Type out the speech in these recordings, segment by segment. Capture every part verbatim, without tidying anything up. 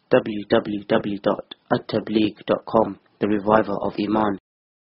w w w dot at tabligh dot com, the reviver of Iman.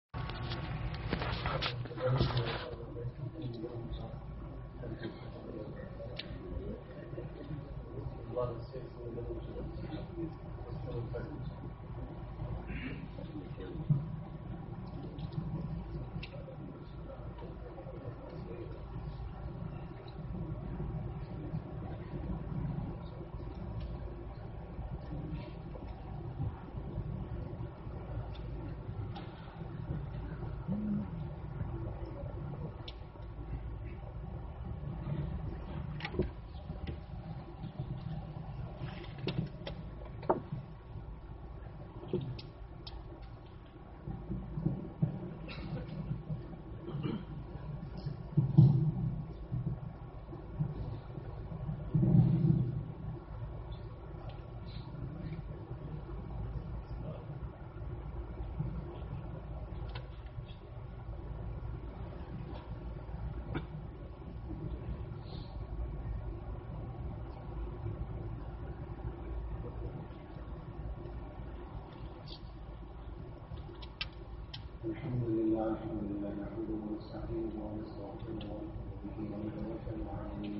الحمد لله الحمد لله نحمده ونستعينه ونستغفره ونؤمن به ونتوكل عليه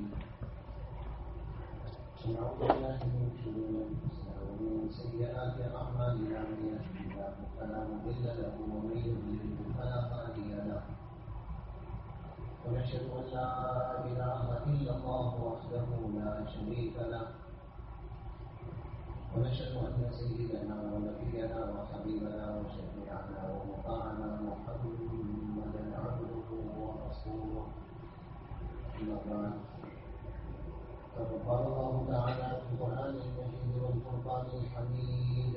ونعوذ بالله من شرور انفسنا ومن سيئات اعمالنا من يهده الله فلا مضل له ومن يضلل فلا هادي له ونشهد ان لا اله الا الله وحده لا شريك له ونشهد أن سيدنا ونبينا وحبيبنا وشفيعنا ومطاعنا محمدا عبده ورسوله أما بعد فقد قال الله تعالى في القرآن المجيد والفرقان الحميد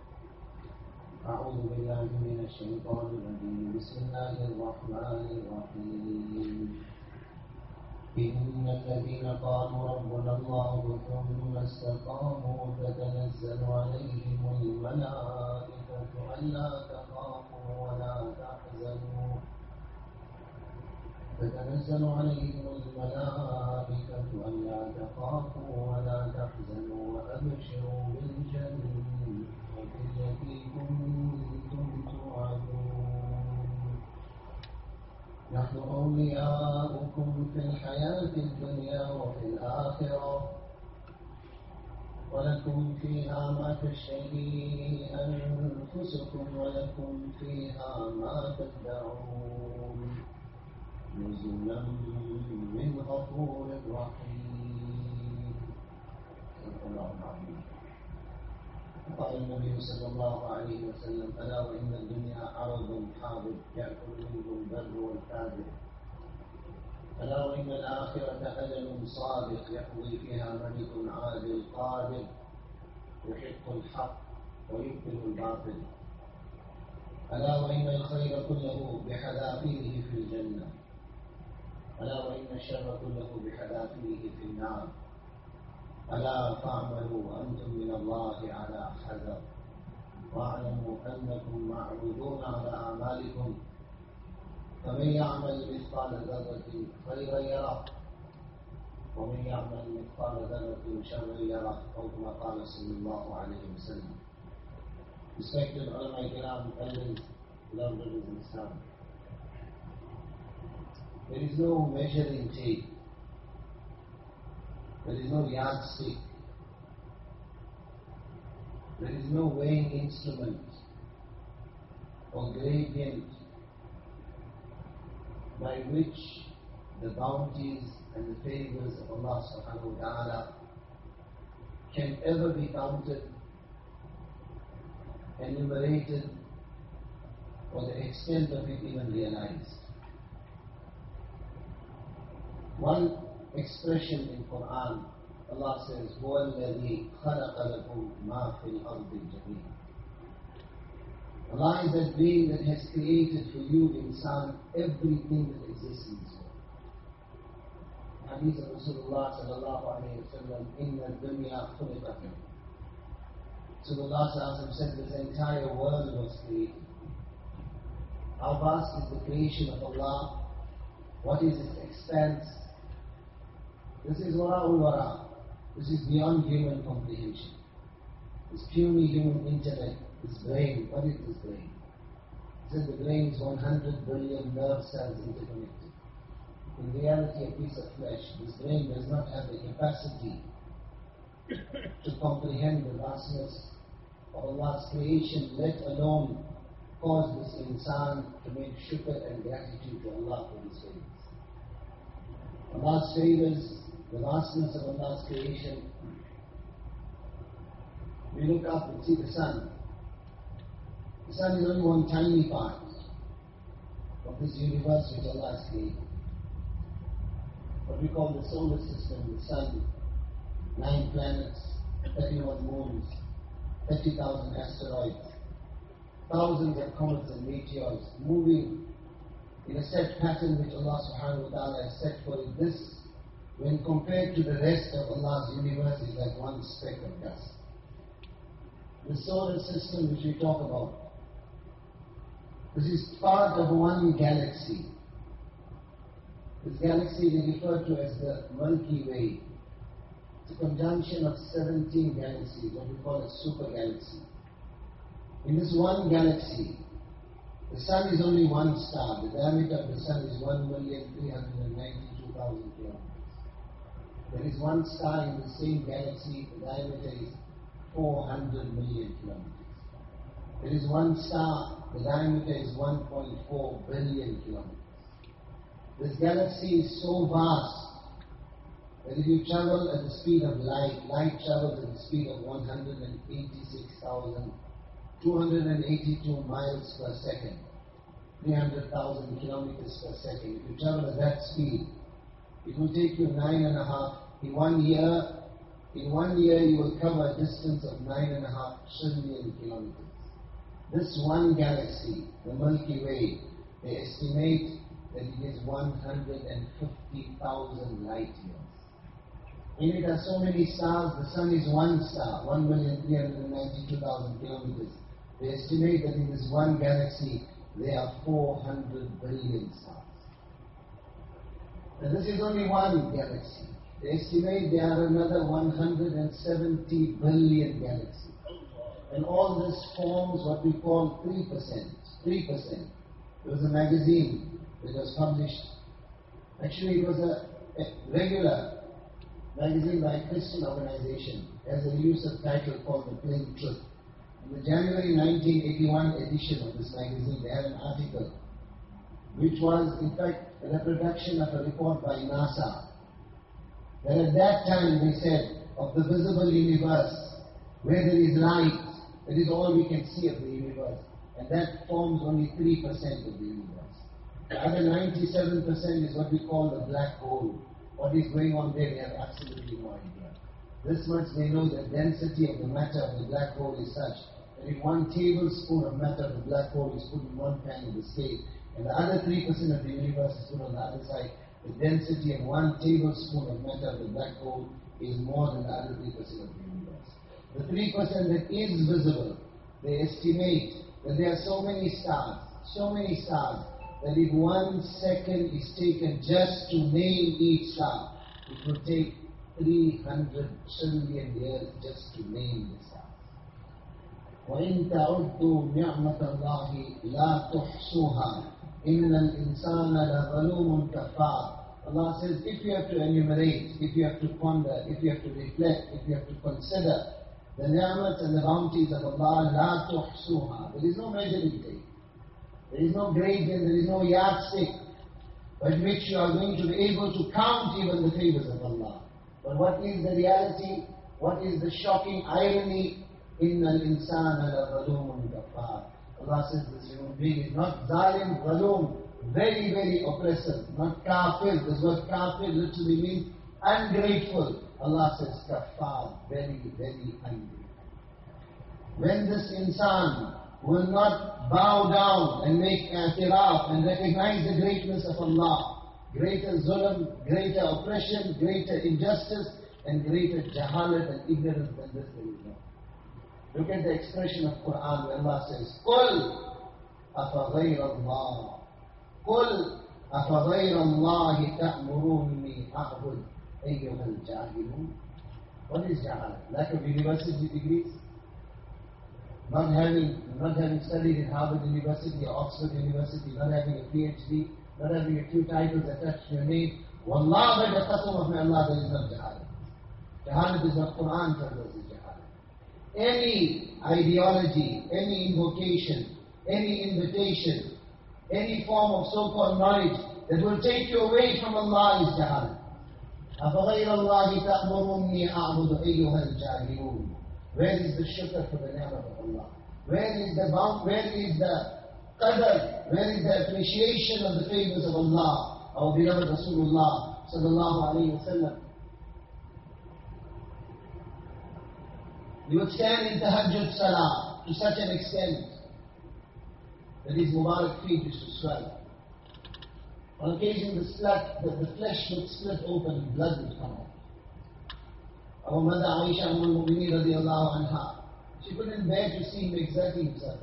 أعوذ بالله من الشيطان الرجيم بسم الله الرحمن الرحيم إن الذين قالوا ربنا الله ثم استقاموا تتنزل عليهم الملائكة ألا تخافوا ولا تحزنوا تتنزل عليهم الملائكة ألا تخافوا ولا تحزنوا وأبشروا بالجنة التي كنتم توعدون نحن أولياؤكم في الحياة الدنيا وفي الآخرة ولكم فيها ما تشتهي أنفسكم ولكم فيها ما تدعون نزلا من غفور رحيم. قال النبي صلى الله عليه وسلم ألا وإن الدنيا عرض حاضر يأكل منه البر والفاجر ألا وإن الآخرة أجل صادق يقضي فيها ملك عادل قادر يحق الحق ويبطل الباطل ألا وإن الخير كله بحذافيره في الجنة ألا وإن الشر كله بحذافيره في النار ألا فاعملوا أنتم من الله على حذر واعلموا أنكم معروضون على أعمالكم فمن يعمل مثقال ذرة خيرا يره ومن يعمل مثقال ذرة شرا يره أو كما قال صلى الله عليه وسلم. Respected ulama kiram, elders, beloved brothers in Islam, there is no measuring tape, there is no yardstick, there is no weighing instrument or gradient by which the bounties and the favors of Allah subhanahu wa ta'ala can ever be counted, enumerated, or the extent of it even realized. One expression in Quran, Allah says, هُوَ الَّذِي خَلَقَ لَكُمْ مَا فِي الْأَرْضِ جَمِيعًا. Allah is that being that has created for you, insan, everything that exists in this world. Hadith of Rasulullah sallallahu alayhi wa sallam, إِنَّ الدُّنْيَا خُلِقَتْ. Rasulullah sallallahu alayhi wa sallam said this entire world was created. How vast is the creation of Allah? What is its expanse? This is wara'ul wara. This is beyond human comprehension. this puny human intellect, this brain, what is this brain? He said the brain is one hundred billion nerve cells interconnected. In reality, a piece of flesh. This brain does not have the capacity to comprehend the vastness of Allah's creation, let alone cause this insan to make shukr and gratitude to Allah for His favors. Allah's favors, the vastness of Allah's creation. We look up and see the sun. The sun is only one tiny part of this universe which Allah has created. What we call the solar system, the sun, nine planets, thirty-one moons, thirty thousand asteroids, thousands of comets and meteors moving in a set pattern which Allah subhanahu wa ta'ala has set for it. This, when compared to the rest of Allah's universe, is like one speck of dust. The solar system which we talk about, this is part of one galaxy. This galaxy is referred to as the Milky Way. It's a conjunction of seventeen galaxies, what we call a super galaxy. In this one galaxy, the sun is only one star. The diameter of the sun is one million three hundred ninety-two thousand kilometers. There is one star in the same galaxy, the diameter is four hundred million kilometers. There is one star, the diameter is one point four billion kilometers. This galaxy is so vast that if you travel at the speed of light, light travels at the speed of one hundred eighty-six thousand two hundred eighty-two miles per second, three hundred thousand kilometers per second. If you travel at that speed, it will take you nine and a half, in one year, in one year you will cover a distance of nine and a half trillion kilometers. This one galaxy, the Milky Way, they estimate that it is one hundred fifty thousand light years. In it are so many stars. The sun is one star, one million three hundred ninety-two thousand kilometers. They estimate that in this one galaxy there are four hundred billion stars. And this is only one galaxy. They estimate there are another one hundred seventy billion galaxies. And all this forms what we call three percent. three percent. There was a magazine that was published. Actually, it was a, a regular magazine by a Christian organization. It has a use of title called The Plain Truth. In the January nineteen eighty-one edition of this magazine, they had an article which was, in fact, a reproduction of a report by NASA. That at that time, they said, of the visible universe, where there is light, that is all we can see of the universe. And that forms only three percent of the universe. The other ninety-seven percent is what we call the black hole. What is going on there, we have absolutely no idea. This much they know, the density of the matter of the black hole is such that if one tablespoon of matter of the black hole is put in one pan of the scale, and the other three percent of the universe is put on the other side, the density of one tablespoon of matter of the black hole is more than the other three percent of the universe. The three percent that is visible, they estimate that there are so many stars, so many stars, that if one second is taken just to name each star, it will take three hundred trillion years just to name the stars. وَإِن تَعُدُّوا نِعْمَةَ اللَّهِ لَا تُحْصُوهَا إِنَّ الْإِنسَانَ لَظَلُومٌ كَفَّارٌ. Allah says, if you have to enumerate, if you have to ponder, if you have to reflect, if you have to consider the ni'mat and the bounties of Allah, لَا تُحْصُوهَا. There is no measuring tape. There is no gradient, there is no yardstick by which you are going to be able to count even the favors of Allah. But what is the reality? What is the shocking irony? إِنَّ الْإِنسَانَ لَظَلُومٌ كَفَّارٌ. Allah says this human being is not zalim, zalum, very, very oppressive, not kafir. This word kafir literally means ungrateful. Allah says kafar, very, very ungrateful. When this insan will not bow down and make i'tiraf and recognize the greatness of Allah, greater zulm, greater oppression, greater injustice, and greater jahalat and ignorance than this there is no. Look at the expression of Quran where Allah says, قُلْ أَفَغَيْرَ اللَّهِ قُلْ أَفَغَيْرَ اللَّهِ تَأْمُرُونِي أَعْبُدْ أَيُّهَا الْجَاهِلُونَ. What is jahalat? Lack of university degrees? not having, not having studied in Harvard University or Oxford University, not having a PhD, not having a few titles attached to your name. Wallah, by the qasam of my Allah, there is not jihad. Jihad is what Quran tells us is jihad. Any ideology, any invocation, any invitation, any form of so-called knowledge that will take you away from Allah is jihad. أَفَغَيْرَ اللَّهِ تَأْمُرُنِّي أَعْبُدُ أَيُّهَا الْجَاهِلُونَ. Where is the shukr for the name of Allah? Where is the bound, where is the qadr? Where is the appreciation of the favors of Allah? Our beloved Rasulullah sallallahu alayhi wa sallam. You would stand in tahajjud salah to such an extent that his Mubarak feet used to swell. On occasion, the, splat, the, the flesh would split open and blood would come out. Our mother Aisha Umm al-Mu'mineen radiallahu anha, she couldn't bear to see him exerting himself.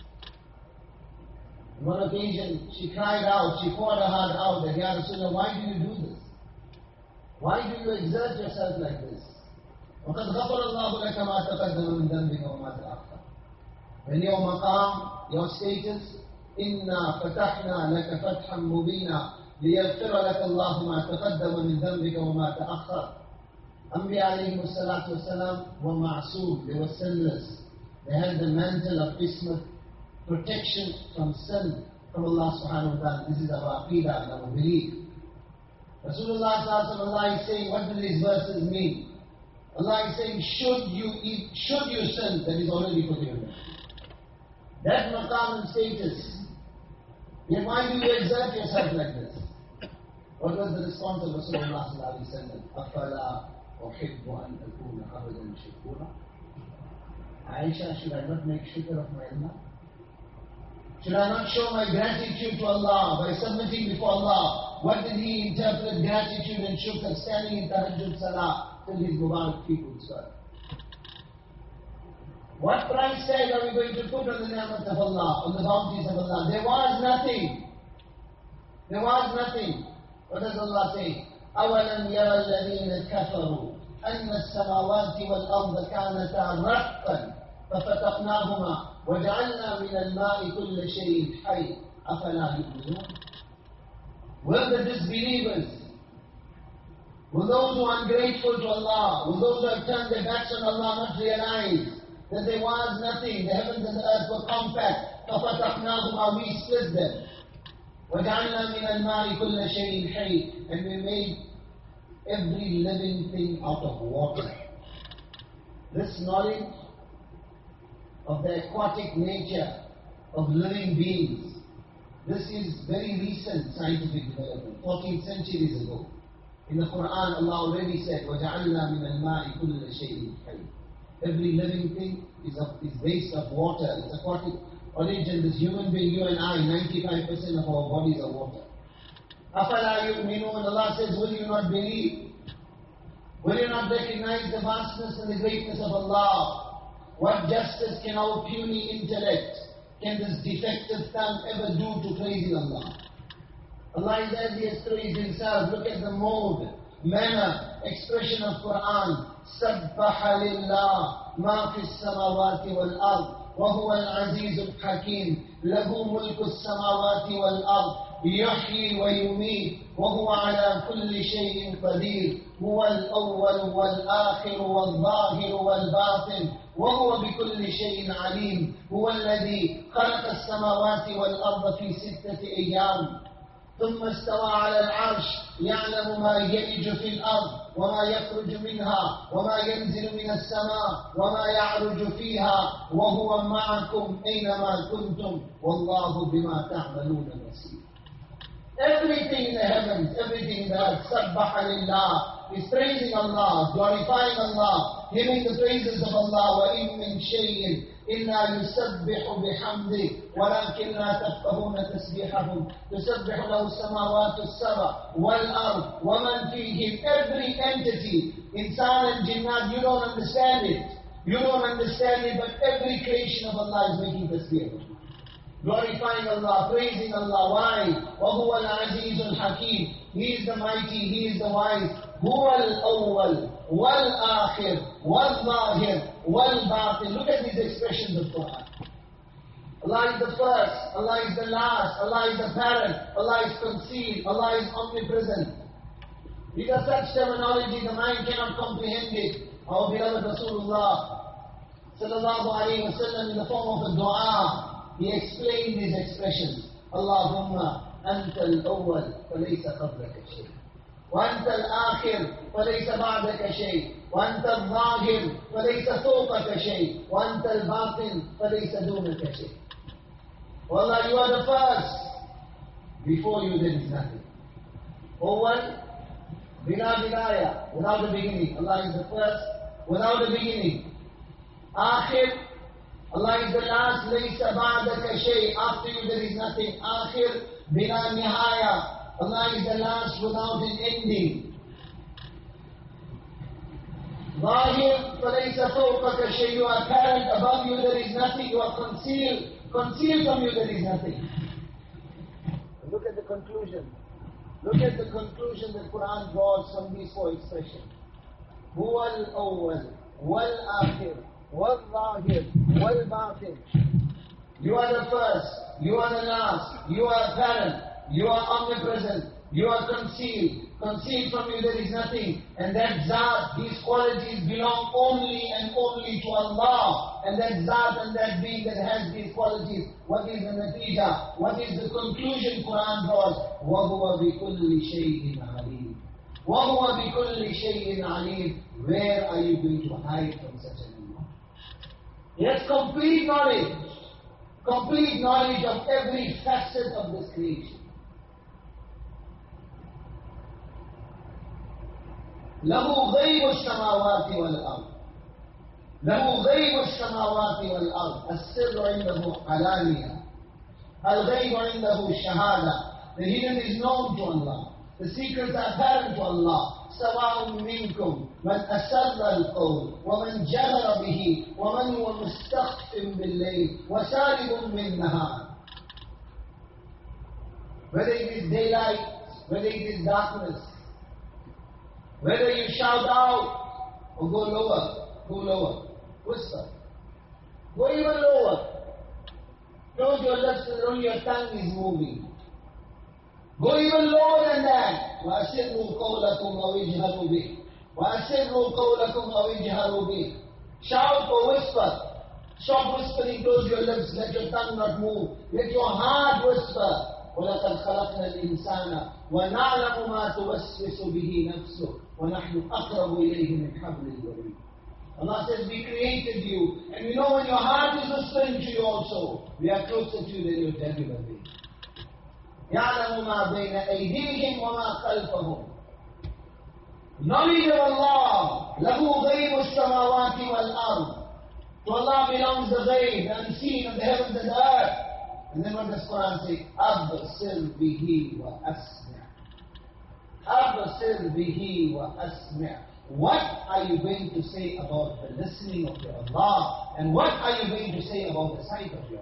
On one occasion, she cried out, she poured her heart out that, Ya Rasulullah, why do you do this? Why do you exert yourself like this? وَقَدْ غَفَرَ اللَّهُ لَكَ مَا تَقَدَّمَ مِنْ ذَنْبِكَ وَمَا تَأَخَّرَ. When your maqam, your status, إِنَّا فَتَحْنَا لَكَ فَتْحًا مُبِينًا لِيَغْفِرَ لَكَ اللَّهُ مَا تَقَدَّمَ مِنْ ذَنْبِكَ وَمَا تَأَخَّرَ. Anbiya alayhi salatu wasalam were ma'soom, they were sinless. They had the mantle of ismat, protection from sin from Allah subhanahu wa ta'ala. This is our aqidah and our belief. Rasulullah sallallahu Allah is saying, what do these verses mean? Allah is saying, should you eat, should you sin, that is already forgiven. That maqam and status. Yet why do you exert yourself like this? What was the response of Rasulullah sallallahu alayhi wa sallam? أَفَلَا أُحِبُّ أَنْ أَكُونَ عَبْدًا شَكُورًا. Aisha, should I not make shukr of my Allah? Should I not show my gratitude to Allah by submitting before Allah? What did he interpret gratitude and shukr standing in tahajjud salah till his Mubarak feet would swell? What price tag are we going to put on the ni'mat of Allah, on the bounties of Allah? There was nothing. There was nothing. What does Allah say? أَوَلَمْ يَرَ الَّذِينَ كَفَرُوا أَنَّ السَّمَاوَاتِ وَالْأَرْضَ كَانَتَا رَتْقًا فَفَتَقْنَاهُمَا وَجَعَلْنَا مِنَ الْمَاءِ كُلَّ شَيْءٍ حَيٍّ أَفَلَا يُؤْمِنُونَ. Were the disbelievers, were those who are ungrateful to Allah, were those who have turned their backs on Allah not realize that there was nothing, the heavens and the earth were compact, فَفَتَقْنَاهُمَا, we split them. وَجَعَلْنَا مِنَ الْمَاءِ كُلَّ شَيْءٍ حَيٍّ, and we made every living thing out of water. This knowledge of the aquatic nature of living beings, this is very recent scientific development, fourteen centuries ago. In the Quran, Allah already said, وَجَعَلْنَا مِنَ الْمَاءِ كُلَّ شَيْءٍ حَيٍّ. Every living thing is, of, is based of water, it's aquatic origin. This human being, you and I, ninety-five percent of our bodies are water. أَفَلَا يُؤْمِنُونَ. Allah says, will you not believe? Will you not recognize the vastness and the greatness of Allah? What justice can our puny intellect, can this defective tongue ever do to praising Allah? Allah is as He has praised Himself. Look at the mode, manner, expression of Quran. سَبَّحَ لِلَّهِ مَا فِي السَّمَاوَاتِ وَالْأَرْضِ وَهُوَ الْعَزِيزُ الْحَكِيمُ لَهُ مُلْكُ السَّمَاوَاتِ وَالْأَرْضِ يحيي ويميت وهو على كل شيء قدير هو الأول والآخر والظاهر والباطن وهو بكل شيء عليم هو الذي خلق السماوات والأرض في ستة أيام ثم استوى على العرش يعلم ما يلج في الأرض وما يخرج منها وما ينزل من السماء وما يعرج فيها وهو معكم أينما كنتم والله بما تعملون بصير. Everything in the heavens, everything in the earth, sabbaha lillah, is praising Allah, glorifying Allah, giving the praises of Allah. Wa in min shay'in illa yusabbihu bihamdi, walakin la tafqahuna tasbihahum. Tusabbihu lahu as-samawati as-sab'a wal ard wa man fihim. Every entity, insan and jinnat, you don't understand it. You don't understand it, but every creation of Allah is making tasbih. Glorifying Allah, praising Allah. Why? وَهُوَ الْعَزِيزُ الْحَكِيمُ. He is the mighty, He is the wise. هُوَ الْأَوَّلُ وَالْآخِرُ وَالظَّاهِرُ wal-batin. Look at these expressions of Quran. Allah is the first, Allah is the last, Allah is the parent, Allah is concealed, Allah is omnipresent. These are such terminology, the mind cannot comprehend it. Our beloved Rasulullah sallallahu alayhi wa sallam, in the form of a dua, he explained these expressions. Allahumma anta al-awwal falaysa qablaka shay, wa anta al-akhir falaysa ba'daka shay, wa anta al-zahir falaysa fawqaka shay, wa anta al-batin falaysa dunaka shay. Oh Allah, you are the first. Before you there is nothing. Awwal, bila bidaya, without the beginning. Allah is the first, without the beginning. Akhir, Allah is the last. Laysa ba'daka shay. After you there is nothing. Akhir, bila nihaya. Allah is the last without an ending. Zahir, falaysa fawqaka shay. You are apparent, above you there is nothing. You are concealed. Concealed from you there is nothing. Look at the conclusion. Look at the conclusion that Quran draws from these four expressions. Huwa al-awwal, wal-akhir, wal-zahir, wal-batin. You are the first, you are the last, you are apparent, you are omnipresent, you are concealed. Concealed from you there is nothing. And that Zat, these qualities belong only and only to Allah. And that Zat and that being that has these qualities, what is the natija? What is the conclusion Quran draws? وَهُوَ بِكُلِّ شَيْءٍ عَلِيمٍ. وَهُوَ بِكُلِّ شَيْءٍ عَلِيمٍ. Where are you going to hide from such an iman? Yes, complete knowledge. Complete knowledge of every facet of this creation. له غيب السماوات والأرض. له غيب السماوات والأرض. السر عنده علانية. الغيب عنده الشهادة. The hidden is known to Allah. The secrets are apparent to Allah. سواء منكم من أسر القول ومن جهر به ومن هو مستخف بالليل وسارب بالنهار. Whether it is daylight, whether it is darkness, whether you shout out or go lower, go lower, whisper, go even lower. Close your lips and only your tongue is moving. Go even lower than that. وَأَسِرُّوا قَوْلَكُمْ أَوْ اجْهَرُوا بِهِ وَأَسِرُّوا قَوْلَكُمْ أَوْ اجْهَرُوا بِهِ. Shout or whisper. Stop whispering, close your lips, let your tongue not move. Let your heart whisper. وَلَقَدْ خَلَقْنَا الْإِنسَانَ وَنَعْلَمُ مَا تُوَسْوِسُ بِهِ نَفْسُهُ وَنَحْنُ أَقْرَبُ إِلَيْهِ مِنْ حَبْلِ الْوَرِيدِ. Allah says, we created you, and we know when your heart is whispering to you also, we are closer to you than your jugular vein. يَعْلَمُ مَا بَيْنَ أَيْدِيهِمْ وَمَا خَلْفَهُمْ. Knowledge of Allah, لَهُ غَيْبُ السَّمَاوَاتِ وَالْأَرْضِ. To Allah belongs the ghaib, the unseen of the heavens and the earth. And then what does Quran say? أَبْصِرْ بِهِ وَأَسْمِعْ. أَبْصِرْ بِهِ وَأَسْمِعْ. What are you going to say about the listening of your Allah? And what are you going to say about the sight of your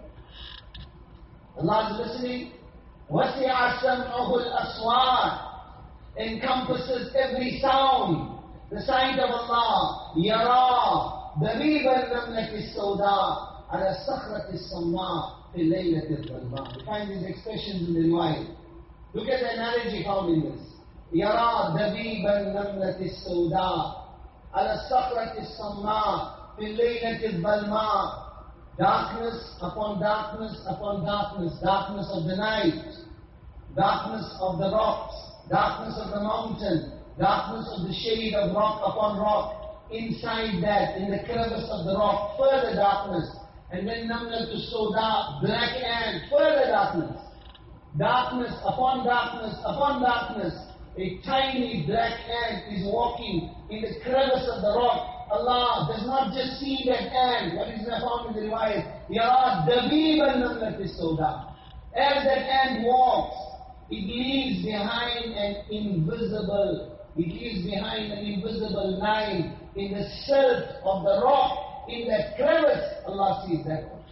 Allah? Allah is listening. وَسِعَ سَمْعُهُ الْأَصْوَاتِ. Encompasses every sound. The sight of Allah. يَرَى دَبِيبَ النَّمْلَةِ السَّوْدَاءِ عَلَى الصَّخْرَةِ الصَّمَّاءِ فِي اللَّيْلَةِ الظَّلْمَاءِ. You find these expressions in the riwayat. Look at the analogy found in this. يَرَى دَبِيبَ النَّمْلَةِ السَّوْدَاءِ عَلَى الصَّخْرَةِ الصَّمَّاءِ فِي اللَّيْلَةِ الظَّلْمَاءِ. Darkness upon darkness upon darkness. Darkness of the night. Darkness of the rocks. Darkness of the mountain. Darkness of the shade of rock upon rock. Inside that, in the crevice of the rock, further darkness. And then Namlatu Sauda, black ant, further darkness. Darkness upon darkness upon darkness. A tiny black ant is walking in the crevice of the rock. Allah does not just see that ant. What is found in the riwayat? يَرَى دَبِيبَ النَّمْلَةِ السَّوْدَاءِ. As that ant walks, it leaves behind an invisible, it leaves behind an invisible line in the silt of the rock, in that crevice. Allah sees that one.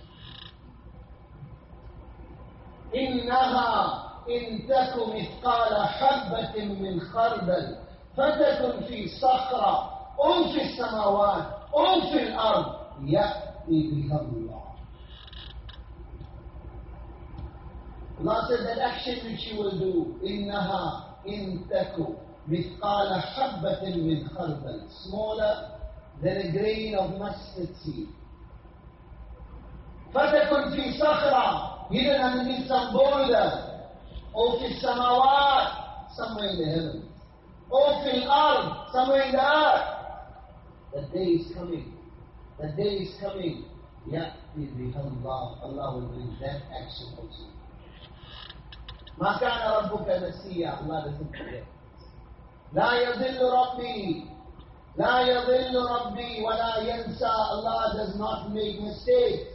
إِنَّهَا إِن تَكُ مِثْقَالَ حَبَّةٍ مِّنْ خَرْدَلٍ فَتَكُنْ فِي صَخْرَةٍ أَوْ فِي السَّمَاوَاتِ أَوْ فِي الْأَرْضِ يَأْتِي بِهَا اللَّهُ. Allah said that action which you will do, إِنَّهَا إِن تَكُ مِثْقَالَ حَبَّةٍ مِّنْ خَرْدَلٍ, smaller than a grain of mustard seed. فَتَكُنْ فِي صَخْرَةٍ, hidden underneath some boulder, or فِي السَّمَاوَاتِ, somewhere in the heavens, or فِي الْأَرْضِ, somewhere in the earth. That day is coming. That day is coming. يَأْتِي بِهَا اللَّهُ. Allah will bring that action also. مَا كَانَ رَبُّكَ نَسِيًّا. Allah doesn't forget. لَا يَضِلُّ رَبِّي لَا يَضِلُّ رَبِّي وَلَا يَنْسَى. Allah does not make mistakes.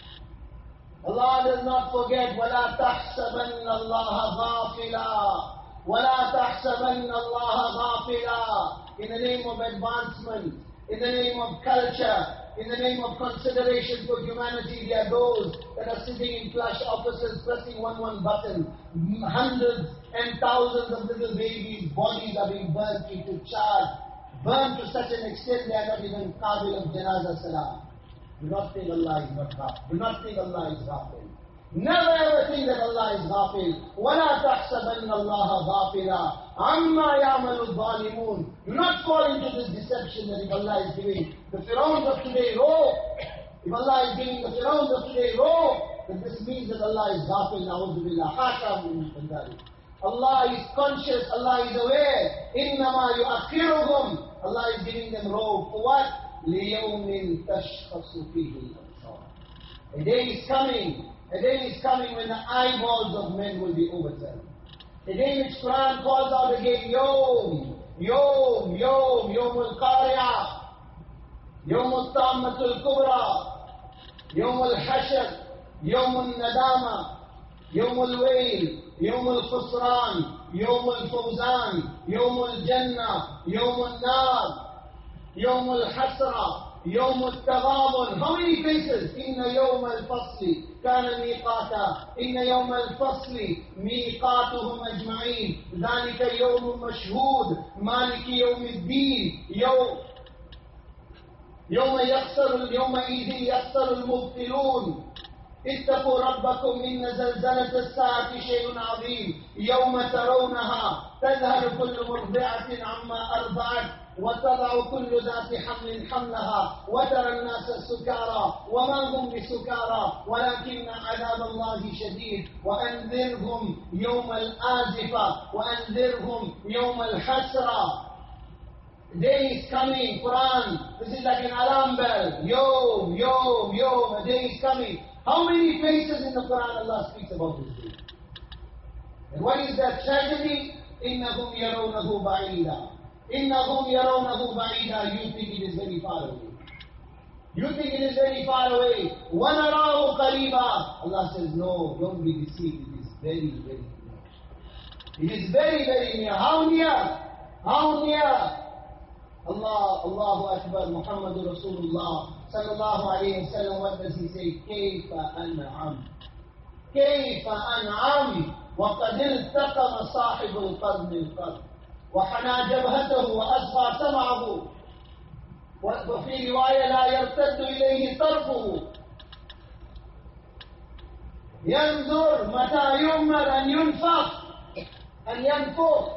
Allah does not forget. وَلَا تَحْسَبَنَّ اللَّهَ غَافِلًا وَلَا تَحْسَبَنَّ اللَّهَ غَافِلًا. In the name of advancement, in the name of culture, in the name of consideration for humanity, there are those that are sitting in plush offices pressing one one button. Hundreds and thousands of little babies' bodies are being burnt into charred, burnt to such an extent they are not even qabil of janazah salah. Do not think Allah is not ghafil. Do not think Allah is ghafil. Never ever think that Allah is ghafil. وَلَا تَحْسَبَنَّ اللَّهَ غَافِلًا عَمَّا يَعْمَلُ الظَّالِمُونَ. Do not fall into this deception that if Allah is giving the Pharaohs of today rope, if Allah is giving the Pharaohs of today rope, then this means that Allah is ghafil. Na'udhu billah. Hasha min dhalik. Allah is conscious. Allah is aware. إِنَّمَا يُؤَخِّرُهُمْ. Allah is giving them rope. For what? لِيَوْمٍ تَشْخَصُ فِيهِ الْأَبْصَارُ. A day is coming. A day is coming when the eyeballs of men will be overturned. A day which Quran calls out again, Yom, Yom, Yom, Yom al-Qari'ah, Yom al-Tammat al-Kubra, Yom al-Hashr, Yom al-Nadama, Yom al-Wail, Yom al-Khusran, Yom al-Fawzan, Yom al-Jannah, Yom al-Nar, Yom al-Hasra, Yawm al-Taghabun. How many faces? Inna Yawm al-Fasli kana miqata. Inna Yawm al-Fasli miqatuhum ajma'in. Dhalika Yawm mashhood. Maliki Yawm al-Din. Yawm Yawma yakhsaru Yawma idhin yakhsaru al-mubtilun. اتقوا ربكم إن زلزلة الساعة شيء عظيم يوم ترونها تذهل كل مرضعة عما أرضعت وتضع كل ذات حمل حملها وترى الناس سكارى وما هم بسكارى ولكن عذاب الله شديد وأنذرهم يوم الآزفة وأنذرهم يوم الحسرة. Day is coming, Quran. This is like an alarm bell. Yom, Yom, Yom. A day is coming. How many places in the Quran Allah speaks about this day? And what is that tragedy? إِنَّهُمْ يَرَوْنَهُ بَعِيدًا. إِنَّهُمْ يَرَوْنَهُ بَعِيدًا. You think it is very far away. You think it is very far away. وَنَرَاهُ قَرِيبًا. Allah says, no, don't be deceived. It is very, very near. It is very, very near. How near? How near? Allah, Allahu Akbar, Muhammadur Rasulullah sallallahu alayhi wa sallam, what does he say? كيف أنعم كيف أنعم وقد التقم صاحب القرن القرن وحنى جبهته وأصغى سمعه وفي رواية لا يرتد إليه طرفه ينظر متى يؤمر أن ينفخ أن ينفخ.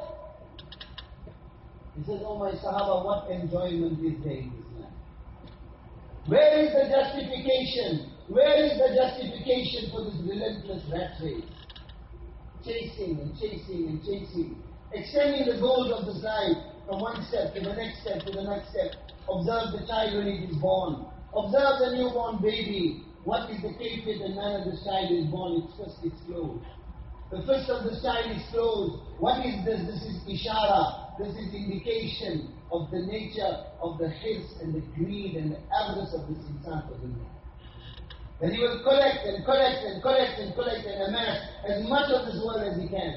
He says, oh my Sahaba, what enjoyment is there in this life? Where is the justification? Where is the justification for this relentless rat race? Chasing and chasing and chasing. Extending the goals of this life from one step to the next step to the next step. Observe the child when it is born. Observe the newborn baby. What is the kayfiyat and manner this child is born? It's first it's closed. The fist of this child is closed. What is this? This is ishara. This is indication of the nature of the hirs and the greed and the avarice of this insan for dunya. That he will collect and collect and collect and collect and amass as much of this world as he can.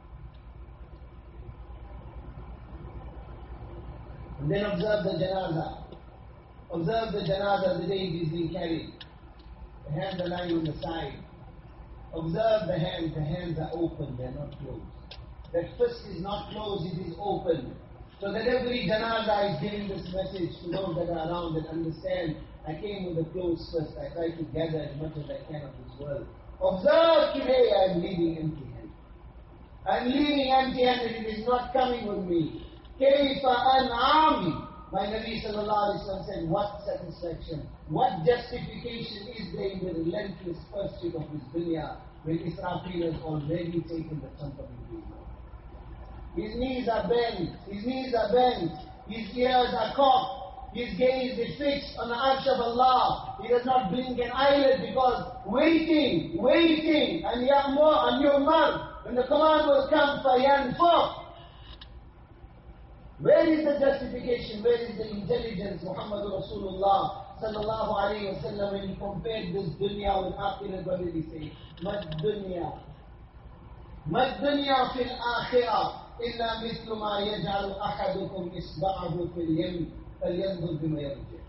And then observe the janazah. Observe the janazah the day it is being carried. The hands are lying on the side. Observe the hands. The hands are open. They are not closed. That fist is not closed, it is open. So that every janazah is giving this message to those that are around that understand I came with the clothes first. I tried to gather as much as I can of this world. Observe today I am leaving empty-handed. I am leaving empty-handed. It is not coming with me. Kayfa an'ami. My Nabi sallallahu alayhi wa sallam said, what satisfaction, what justification is there in the relentless pursuit of this dunya when Israfil has already taken the chunk of his mouth? His knees are bent, his knees are bent, his ears are cocked, his gaze is fixed on the arsh of Allah. He does not blink an eyelid because waiting, waiting, and ya'mur, and yu'mar, when the command will come, fayanfur. Where is the justification? Where is the intelligence? Muhammad Rasulullah sallallahu alayhi wa sallam, when he compared this dunya with akhirah, what did he say? Mad dunya. Mad dunya fil akhirah. Illa mithlu ma yaj'alu ahadukum isba'ahu fil yam. فَلْيَنْظُرْ بِمَا يَرْجِعُ.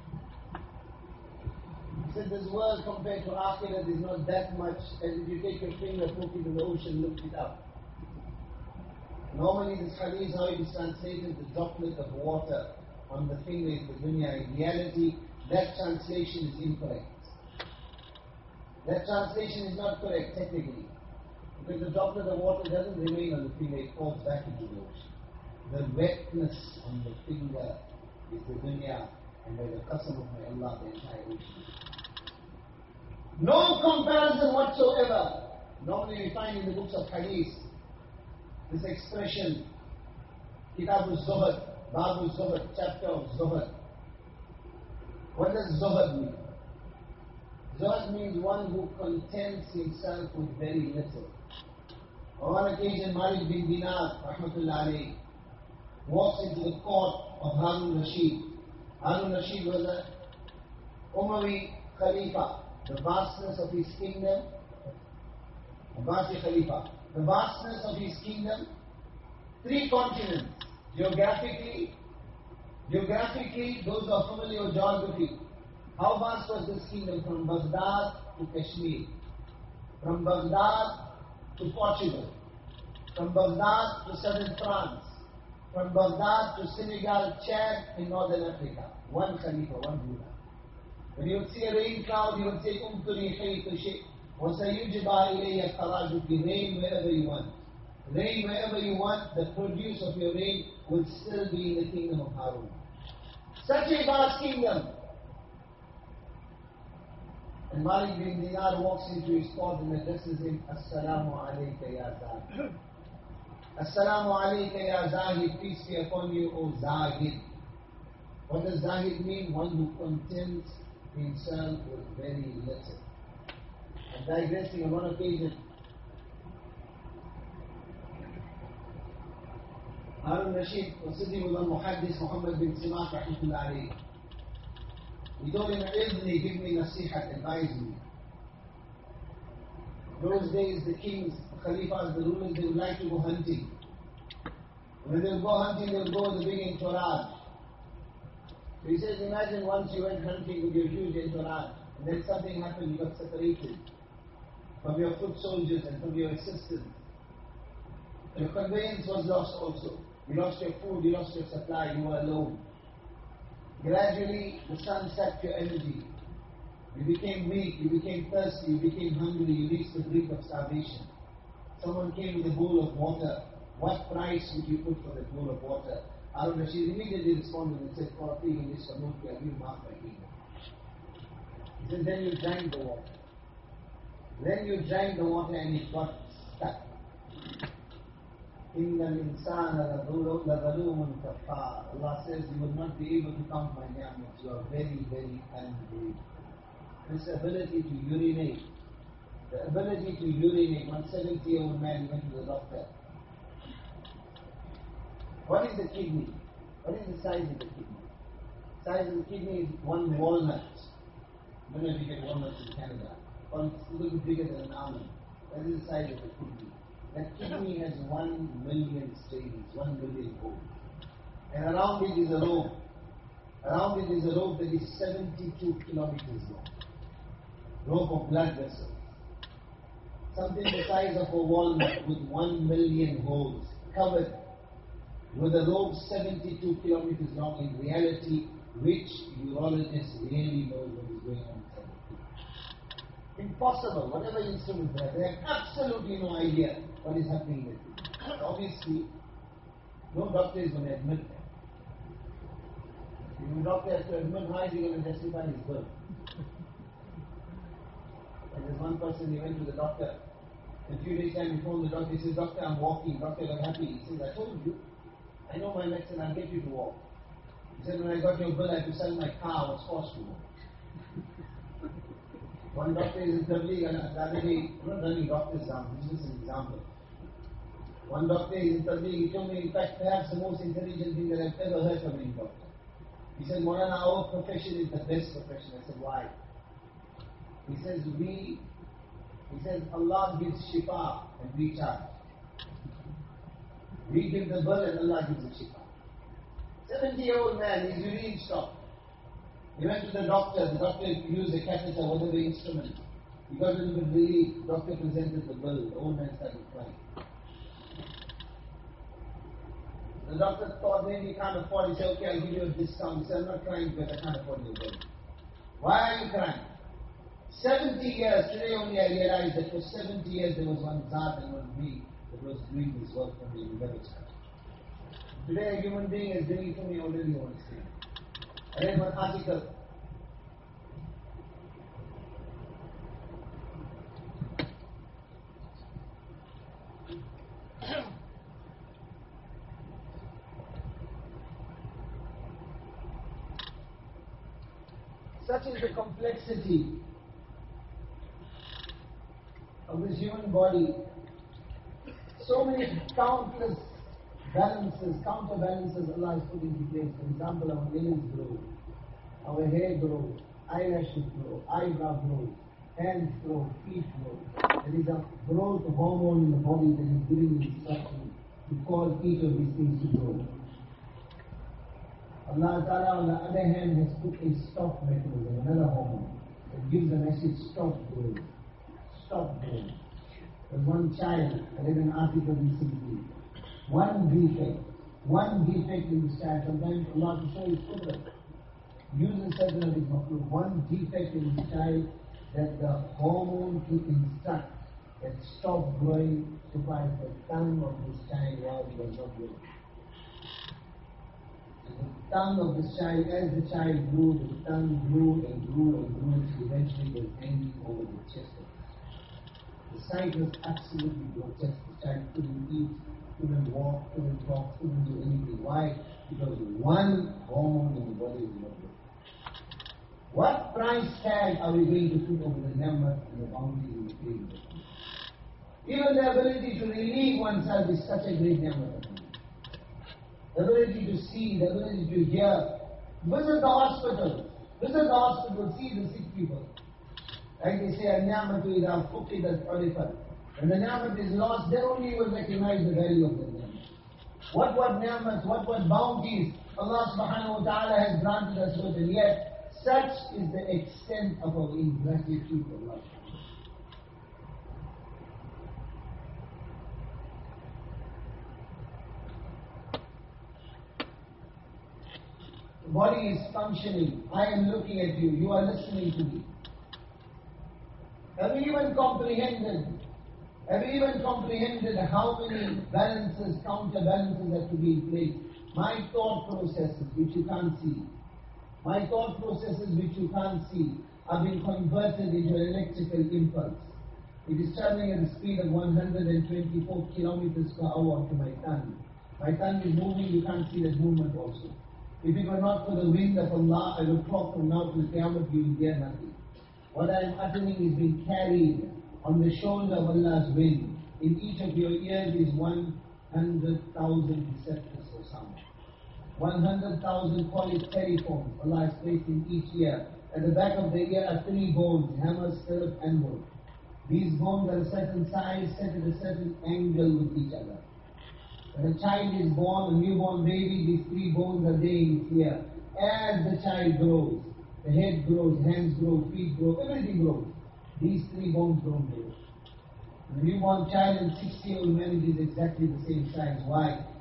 He said this world compared to akhirah is not that much as if you take your finger, poke it in the ocean, look it up. Normally this hadith, how it is translated, the droplet of water on the finger is the dunya. In reality, that translation is incorrect. That translation is not correct technically. Because the droplet of water doesn't remain on the finger, it falls back into the ocean. The wetness on the finger is the dunya, and by the qasam of my Allah, the entire ocean. No comparison whatsoever. Normally we find in the books of hadith this expression, Kitab al-Zuhad, Bab al-Zuhad, chapter of Zuhad. What does Zuhad mean? Zuhad means one who contents himself with very little. On one occasion, Malik bin Dinar, rahmatullah alayhi, walks into the court of Harun Rashid. Harun Rashid was a Umayyad Khalifa. The vastness of his kingdom, Abbasi Khalifa. The vastness of his kingdom, three continents, geographically, geographically, those who are familiar with geography, how vast was this kingdom from Baghdad to Kashmir, from Baghdad to Portugal, from Baghdad to southern France, from Baghdad to Senegal, Chad, in northern Africa. One Khalifa, one ruler. When you would see a rain cloud, you would say, Umturi khaytu shi'. وَسَيُجْبَى إِلَيَّ الْخَرَاجُ. Rain wherever you want. Rain wherever you want, the produce of your rain will still be in the kingdom of Harun. Such a vast kingdom. And Malik bin Dinar walks into his court and addresses him, Assalamu alayka ya Zahid. Assalamu alayka ya Zahid, peace be upon you, O Zahid. What does Zahid mean? One who contents himself with very little. And digressing on one occasion, Harun Rashid was sitting with one Muhaddis, Muhammad bin Simak, rahmatullah alayhi. He told him, Idni, give me nasihat, advise me. Those days, the kings, the Khalifas, the rulers, they would like to go hunting. When they would go hunting, they would go with a big entourage. So he says, imagine once you went hunting with your huge entourage, and then something happened, you got separated from your foot soldiers and from your assistants. Your conveyance was lost also. You lost your food, you lost your supply, you were alone. Gradually, the sun sapped your energy. You became weak, you became thirsty, you became hungry, you reached the brink of starvation. Someone came with a bowl of water. What price would you put for that bowl of water? Harun Rashid immediately responded and said, for a pig in this community, I give mark my kingdom. He said, then you drank the water. Then you drank the water and it got stuck. إِنَّ الْإِنسَانَ لَظَلُومٌ كَفَّارٌ. Allah says you will not be able to count my ni'mats. You are very, very ungrateful. This ability to urinate, the ability to urinate, one seventy-year-old man went to the doctor. What is the kidney? What is the size of the kidney? The size of the kidney is one walnut. I don't know if you get walnuts in Canada. Or it's a little bigger than an almond. That is the size of the kidney. That kidney has one million stages, one million holes. And around it is a rope. Around it is a rope that is seventy-two kilometers long. Rope of blood vessels. Something the size of a walnut with one million holes, covered with a rope seventy-two kilometers long. In reality, which urologist really knows what is going on inside the kidney? Impossible. Whatever instrument they have, they have absolutely no idea what is happening in the kidney. Obviously, no doctor is going to admit that. If the doctor has to admit, how is he going to justify his birth? And there's one person, he went to the doctor. A few days time, he phoned the doctor. He says, "Doctor, I'm walking." Doctor got happy. He says, "I told you. I know my medicine. I'll get you to walk." He said, "When I got your bill, I had to sell my car. I was forced to walk." One doctor is in Tabligh, and the other day, I'm not running doctor's exam. This is an example. One doctor is in Tabligh. He told me, in fact, perhaps the most intelligent thing that I've ever heard from any doctor. He said, "Maulana, our profession is the best profession." I said, "Why?" He says, we, he says, Allah gives shifa and we charge. We give the bill and Allah gives the shifa. seventy-year-old man, his urine stopped. He went to the doctor, the doctor used a catheter, whatever instrument. He got a little bit relief, the doctor presented the bill, the old man started crying. The doctor thought maybe he can't afford, he said, "Okay, I'll give you a discount." He said, "I'm not crying because I can't afford your bill." "Why are you crying?" seventy years, today only I realized that for seventy years there was one Zat and one being that was doing this work for me in never stopped. Today a human being is doing it for me already on the screen. I read one article. Such is the complexity of this human body. So many countless balances, counterbalances Allah has put into place. For example, our nails grow, our hair grows, eyelashes grow, eyebrow grows, hands grow, feet grow. There is a growth hormone in the body that is giving instruction to cause each of these things to grow. Allah Ta'ala on the other hand has put a stop mechanism, another hormone that gives the message, stop growing, stop growing. There's one child, I read an article recently, one defect, one defect in this child, sometimes Allah to show his qudrat, uses certain of his makhluk, one defect in this child that the hormone to instruct that stop growing supplies the tongue of this child while he was not growing. The tongue of this child, as the child grew, the tongue grew and grew and grew until eventually was hanging over the chest of the child. The sight was absolutely grotesque. The child couldn't eat, couldn't walk, couldn't talk, couldn't do anything. Why? Because one hormone in the body is not working. What price tag are we going to put over the ni'mat and the bounty in the creation? Even the ability to relieve oneself is such a great ni'mat. The ability to see, the ability to hear. Visit the hospital. Visit the hospital, see the sick people. Like they say, al-ni'matu idha fuqidat urifat. When the ni'mat is lost, then only you will recognize the value of the ni'mat. What what ni'mat, what what bounties Allah subhanahu wa ta'ala has granted us with, and yet such is the extent of our ingratitude to Allah. The body is functioning. I am looking at you. You are listening to me. Have you even comprehended? Have you even comprehended how many balances, counterbalances have to be in place? My thought processes, which you can't see, my thought processes, which you can't see, are being converted into an electrical impulse. It is traveling at the speed of one hundred twenty-four kilometers per hour to my tongue. My tongue is moving. You can't see that movement also. If it were not for the wind of Allah, I will talk from now till Qiyamah, you will hear nothing. What I am uttering is being carried on the shoulder of Allah's wind. In each of your ears is one hundred thousand receptors for sound. one hundred thousand call it telephones. Allah has placed in each ear. At the back of the ear are three bones, hammer, stirrup, and anvil. These bones are a certain size, set at a certain angle with each other. When a child is born, a newborn baby, these three bones are there in its ear. As the child grows, the head grows, hands grow, feet grow, everything grows. These three bones don't grow. The newborn child and six-year-old man is exactly the same size. Why?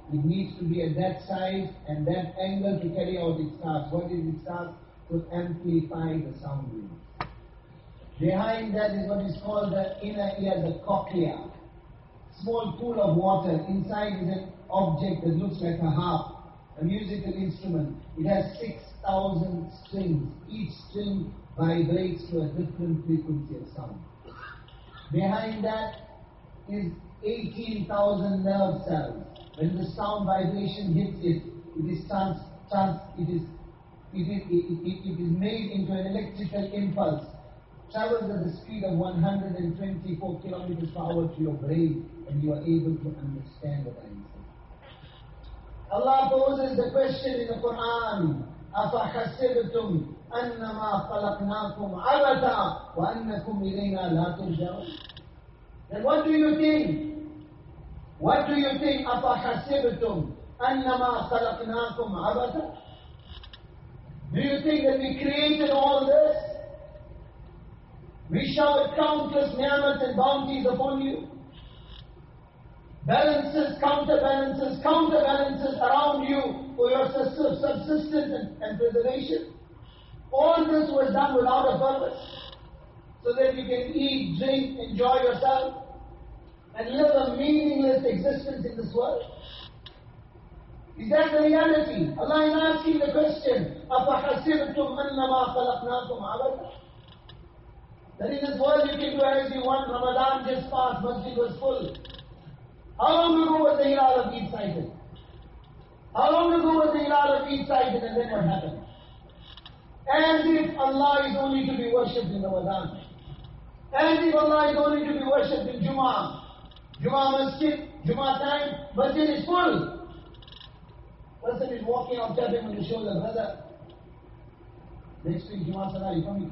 It needs to be at that size and that angle to carry out its task. What is its task? To amplify the sound waves. Behind that is what is called the inner ear, the cochlea. Small pool of water. Inside is an object that looks like a harp, a musical instrument. It has six thousand strings. Each string vibrates to a different frequency of sound. Behind that is eighteen thousand nerve cells. When the sound vibration hits it, it is trans, trans, it is it is it, it, it is made into an electrical impulse. Travels at the speed of one hundred twenty-four kilometers per hour to your brain, and you are able to understand what I am saying. Allah poses the question in the Quran: أَفَحَسِبْتُمْ أَنَّمَا خَلَقْنَاكُمْ عَبَثًا وَأَنَّكُمْ إِلَيْنَا لَا تُرْجَعُونَ. Then what do you think? What do you think? أَفَحَسِبْتُمْ أَنَّمَا خَلَقْنَاكُمْ عَبَثًا. Do you think that we created all this? We showered countless ni'mat and bounties upon you. Balances, counterbalances, counterbalances around you for your subsistence and, and preservation. All this was done without a purpose, so that you can eat, drink, enjoy yourself, and live a meaningless existence in this world. Is that the reality? Allah is asking the question, أَفَحَسِبْتُمْ أَنَّمَا خَلَقْنَاكُمْ عَبَثًا. That in this world you can do as you want. Ramadan just passed, masjid was full. How long ago was the Hilal of Eid sighted? How long ago was the Hilal of Eid sighted, and then what happened? As if Allah is only to be worshipped in Ramadan. As if Allah is only to be worshipped in Jummah. Jummah masjid, Jummah time, masjid is full. Person is walking out, tapping on the shoulder, brother, next week Jummah Salah, you coming?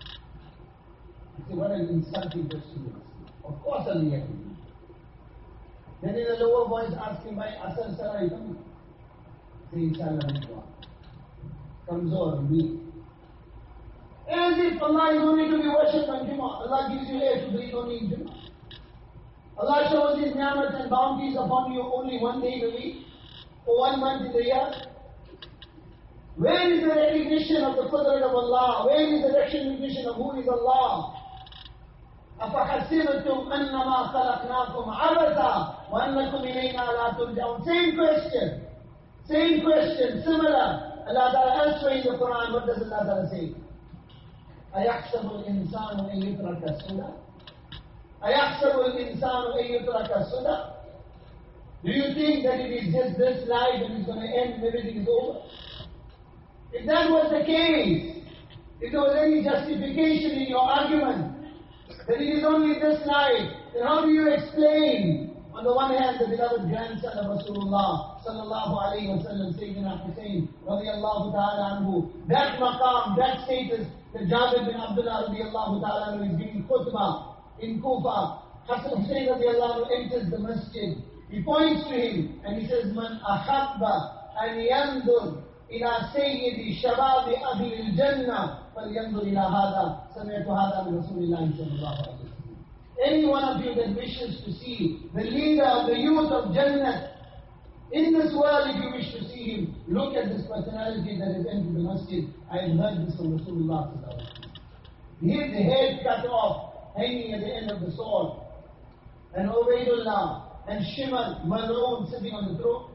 I say, what an insulting question. Of course I'll be happy. Then in a lower voice ask him, by Asar Salah, you coming? Say, Inshallah, Mishwa. Kamzor, me. As if Allah is only to be worshipped on Jummah. Allah gives you air to breathe only in Jummah. Allah shows His ni'mat and bounties upon you only one day a week, or one month in the year. Where is the recognition of the qudrat of Allah? Where is the recognition of who is Allah? أَفَحَسِبْتُمْ أَنَّمَا خَلَقْنَاكُمْ عَبَثًا وَأَنَّكُمْ إِلَيْنَا لَا تُرْجَعُونَ. Same question. Same question. Similar. Allah Ta'ala answering the Quran. What does Allah Ta'ala say? أَيَحْسَبُ الْإِنسَانُ أَن يُتْرَكَ سُدًى أَيَحْسَبُ الْإِنسَانُ أَن يُتْرَكَ سُدًى. Do you think that it is just this life and it's going to end and everything is over? If that was the case, if there was any justification in your argument that it is only this life, then how do you explain, on the one hand, the beloved grandson of Rasulullah sallallahu alayhi wa sallam, Sayyidina Hussain radiyallahu ta'ala anhu, that maqam, that status, that Jabir bin Abdullah radiyallahu ta'ala anhu is giving khutbah in Kufa. Hussain radiyallahu anhu enters the masjid. He points to him and he says, Man ahabba an yandur ila sayyidi shababi ahli al-jannah fal yandur ila hada sami'tu hada min Rasulillahi sallallahu alayhi wa sallam. Any one of you that wishes to see the leader of the youth of Jannah in this world, if you wish to see him, look at this personality that has entered the masjid. I have heard this from Rasulullah sallallahu alayhi wa sallam. He had the head cut off, hanging at the end of the sword, and Ubaydullah and Shimon, Mal'un, sitting on the throne.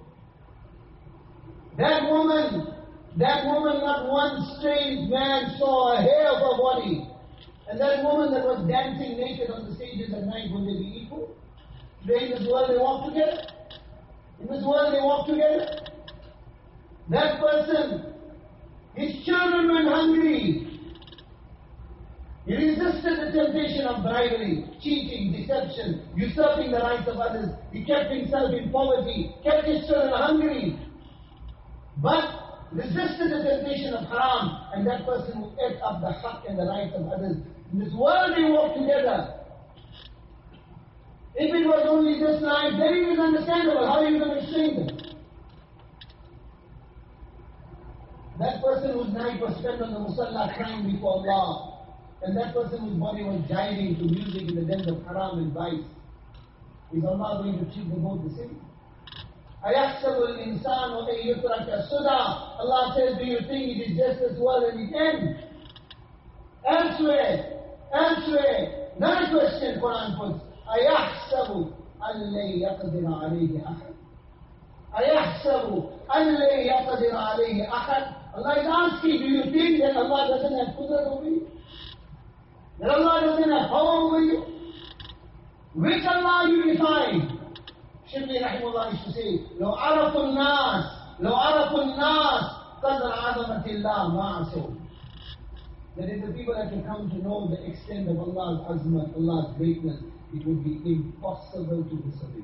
That woman, that woman, not one strange man saw a hair of her body. And that woman that was dancing naked on the stages at night, will they be equal? Today in this world they walk together. In this world they walk together. That person, his children went hungry. He resisted the temptation of bribery, cheating, deception, usurping the rights of others. He kept himself in poverty, kept his children hungry, but resisted the temptation of haram, and that person who ate up the haqq and the rights of others. In this world they walk together. If it was only this life, then it is understandable. How are you going to explain them? That person whose night was spent on the musalla crying before Allah, and that person whose body was jiving to music in the dens of haram and vice, is Allah going to treat them both the same? أَيَحْسَبُ الْإِنسَانُ أَن يُتْرَكَ سُدًى. Allah says, do you think it is just as well and it ends? Elsewhere, elsewhere, another question Quran puts, أَيَحْسَبُ أَن لَّن يَقْدِرَ عَلَيْهِ أَحَدٌ. أَيَحْسَبُ أَن لَّن يَقْدِرَ عَلَيْهِ أَحَدٌ. Allah is asking, do you think that Allah doesn't have qudrat over you? That Allah doesn't have power over you? Which Allah you define? Shibli Rahimullah used to say, لو عرفوا الناس لو عرفوا الناس قدر عظمة الله ما عصوا. That if the people had to come to know the extent of Allah's azmat, Allah's greatness, it would be impossible to disobey.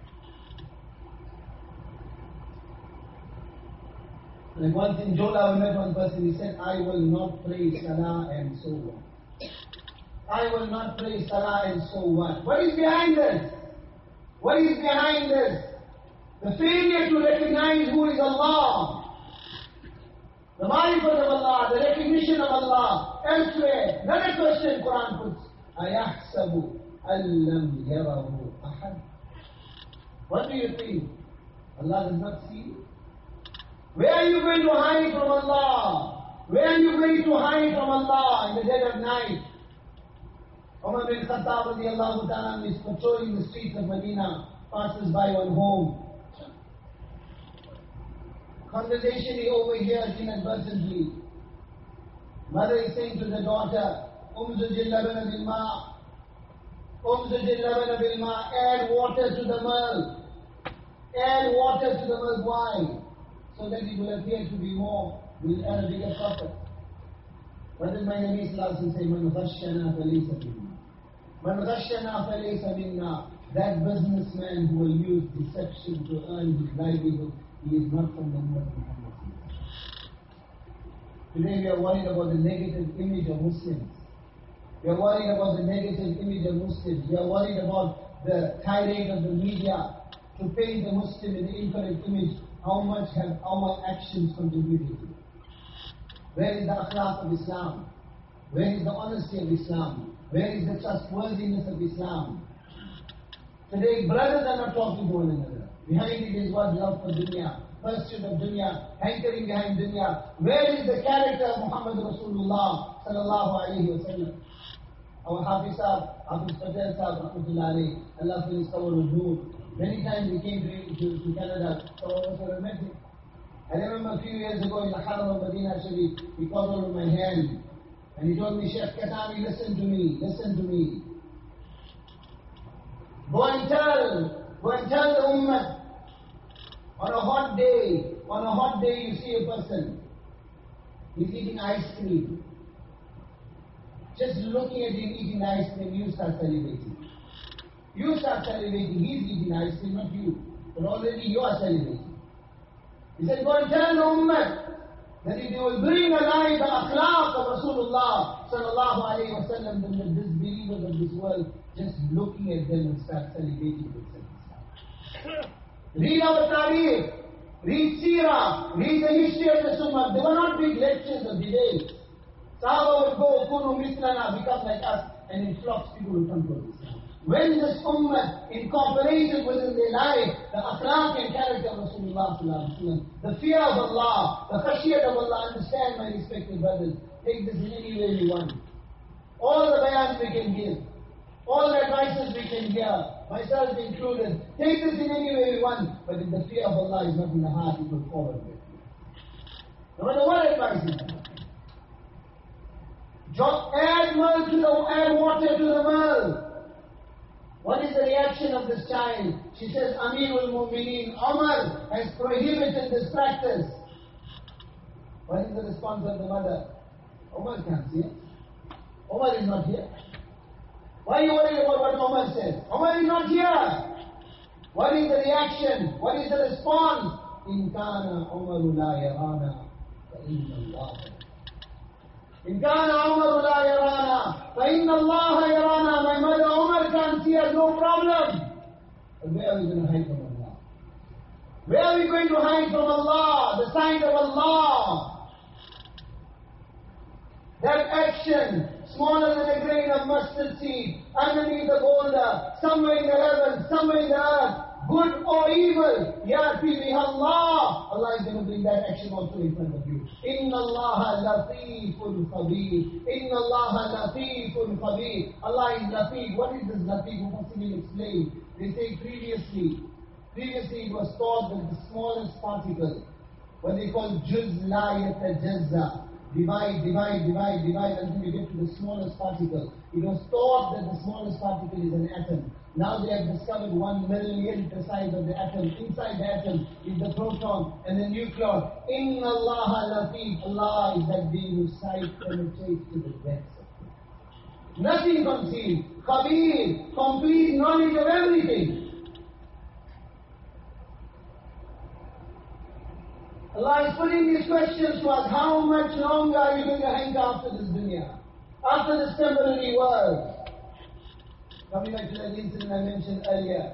Like once in Jola, we met one person, he said, I will not pray Salah and so on. I will not pray Salah and so what? What is behind this? What is behind this? The failure to recognize who is Allah. The marifat of Allah, the recognition of Allah. Elsewhere, another question Quran puts, أَيَحْسَبُ أَن لَّمْ يَرَهُ أَحَدٌ. What do you think? Allah does not see you? Where are you going to hide from Allah? Where are you going to hide from Allah in the dead of night? Umar bin Khattab radiallahu ta'ala is patrolling the streets of Medina, passes by one home. Conversation he overhears inadvertently. Mother is saying to the daughter, Umzujil labana bil ma', Umzujil labana bil ma', add water to the milk. Add water to the milk. Why? So that it will appear to be more, will earn a bigger profit. What did my Nabi Sallallahu Alaihi Wasallam say? Man ghashana falaysa minna. Man ghashana falaysa minna. That businessman who will use deception to earn his livelihood, he is not from the Ummah of Muhammad. Today we are worried about the negative image of Muslims. We are worried about the negative image of Muslims. We are worried about the tirade of the media to paint the Muslim in the incorrect image. How much have our actions contributed to? Where is the akhlaq of Islam? Where is the honesty of Islam? Where is the trustworthiness of Islam? Today, brothers are not talking to one another. Behind it is what? Love for dunya, pursuit of dunya, hankering behind dunya. Where is the character of Muhammad Rasulullah sallallahu alayhi wa sallam? Our Hafiz Sahib, Hafiz Patel Sahib, rahmatullah alayhi, Allah for his cover of nur. Many times he came to, to, to Canada, so I was met him. I remember a few years ago in the Haram of Medina Sharif, he called over my hand and he told me, Sheikh Katami, listen to me, listen to me. Go and tell, go and tell the Ummah, on a hot day, on a hot day you see a person, he's eating ice cream. Just looking at him eating ice cream, you start salivating. You start salivating, he's eating ice cream, not you. But already you are salivating. He said, go and tell the Ummah that if they will bring alive the akhlaq of Rasulullah sallallahu alayhi wa sallam, then the disbelievers of this world, just looking at them and start salivating with themselves. Read our Tariq, read Seerah, read the history of the Sunnah. They were not big lectures or debates. Sahaba would go, Kunu mislana, become like us, and in flocks people will come to Islam. When this ummah incorporated within their life the akhlaq and character of Rasulullah sallallahu alaihi wasallam, the fear of Allah, the khashiyat of Allah, understand my respected brothers, take this in any way you want. All the bayans we can give, all the advices we can hear, myself included, take this in any way we want, but if the fear of Allah is not in the heart, it will fall away. No matter what advice is given. Drop, add milk to the, add water to the milk. What is the reaction of this child? She says, Amirul Mu'mineen, Umar has prohibited this practice. What is the response of the mother? Umar can't see it. Umar is not here. Why are you worried about what Umar says? Umar is not here. What is the reaction? What is the response? In kana Umaru la yarana fa inna Allah. In kana Umaru la yarana fa inna Allah yarana. My mother Umar can't see us, no problem. But where are we going to hide from Allah? Where are we going to hide from Allah? The sign of Allah. That action, smaller than a grain of mustard seed, underneath the boulder, somewhere in the heavens, somewhere in the earth, good or evil, ya'ti biha Allah. Allah is going to bring that action also in front of you. Inna Allah latifun khabir. Inna Allah latifun khabir. Allah is latif. What is this latif? Mufassirin explain. They say previously, previously it was thought that the smallest particle, what they call juz la yatajazza, divide, divide, divide, divide until you get to the smallest particle. It was thought that the smallest particle is an atom. Now they have discovered one millionth the size of the atom. Inside the atom is the proton and the nucleon. Inna Allah latif. Allah is that being whose sight penetrates to the depths of it. Nothing concealed. Khabir, complete knowledge of everything. Allah is putting these questions to us. How much longer are you going to hang after this dunya? After this temporary world? Coming back to that incident I mentioned earlier.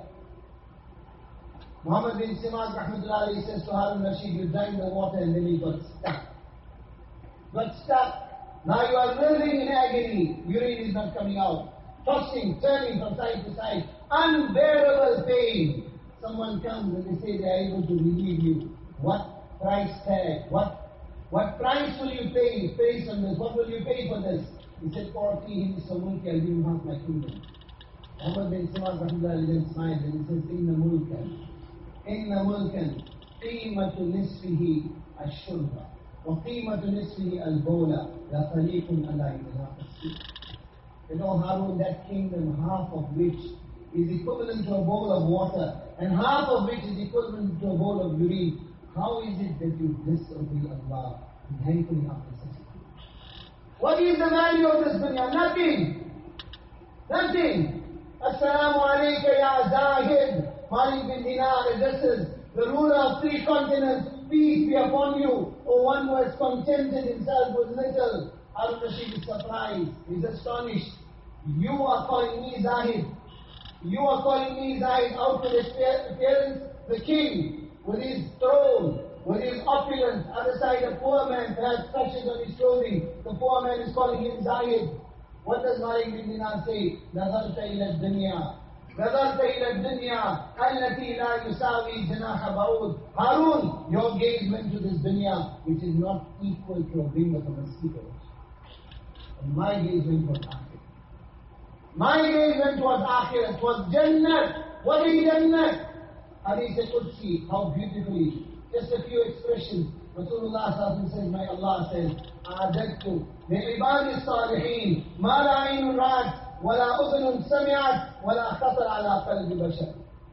Muhammad bin Simak rahmatullah alayhi says to Harun Rashid, you drank the water and then he got stuck. Got stuck. Now you are living in agony. Urine is not coming out. Tossing, turning from side to side. Unbearable pain. Someone comes and they say they are able to relieve you. What price tag? What, what price will you pay based on this? What will you pay for this? He said, forty him samulki, I'll give him half my kingdom. Muhammad bin Simak rahmatullah then smiled and he says, Inna mulkan, Inna mulkan, qeematu nisfihi ash-shurba, wa qeematu nisfihi al-bawla, la taliqun ala idhaq as-sir. You know, Harun, that kingdom, half of which is equivalent to a bowl of water, and half of which is equivalent to a bowl of urine. How is it that you disobey Allah in hankering after such a thing? What is the value of this dunya? Nothing. Nothing. Assalamu alayka ya Zahid. Malik bin Dinar addresses the ruler of three continents. Peace be upon you. O one who has contented himself with little. Harun Rashid is surprised. He is astonished. You are calling me Zahid. You are calling me Zahid. Outward appearance, the king with his throne, with his opulence. Other side, a poor man perhaps touches on his clothing. The poor man is calling him Zahid. What does Malik bin Dinar say? نظرت إلى الدنيا نظرت إلى الدنيا التي لا يساوي جناح بعوض. Harun, your gaze went to this dunya which is not equal to a wing of a mosquito. And my gaze went towards Akhirah. My gaze went towards Akhirah, towards Jannah. What is Jannah? Hadith al-Qudsi, how beautifully. Just a few expressions. Rasulullah says, my Allah says, أعددت لعباد الصالحين ما لا عين رأت ولا أذن سمعت ولا خطر على قلب بشر.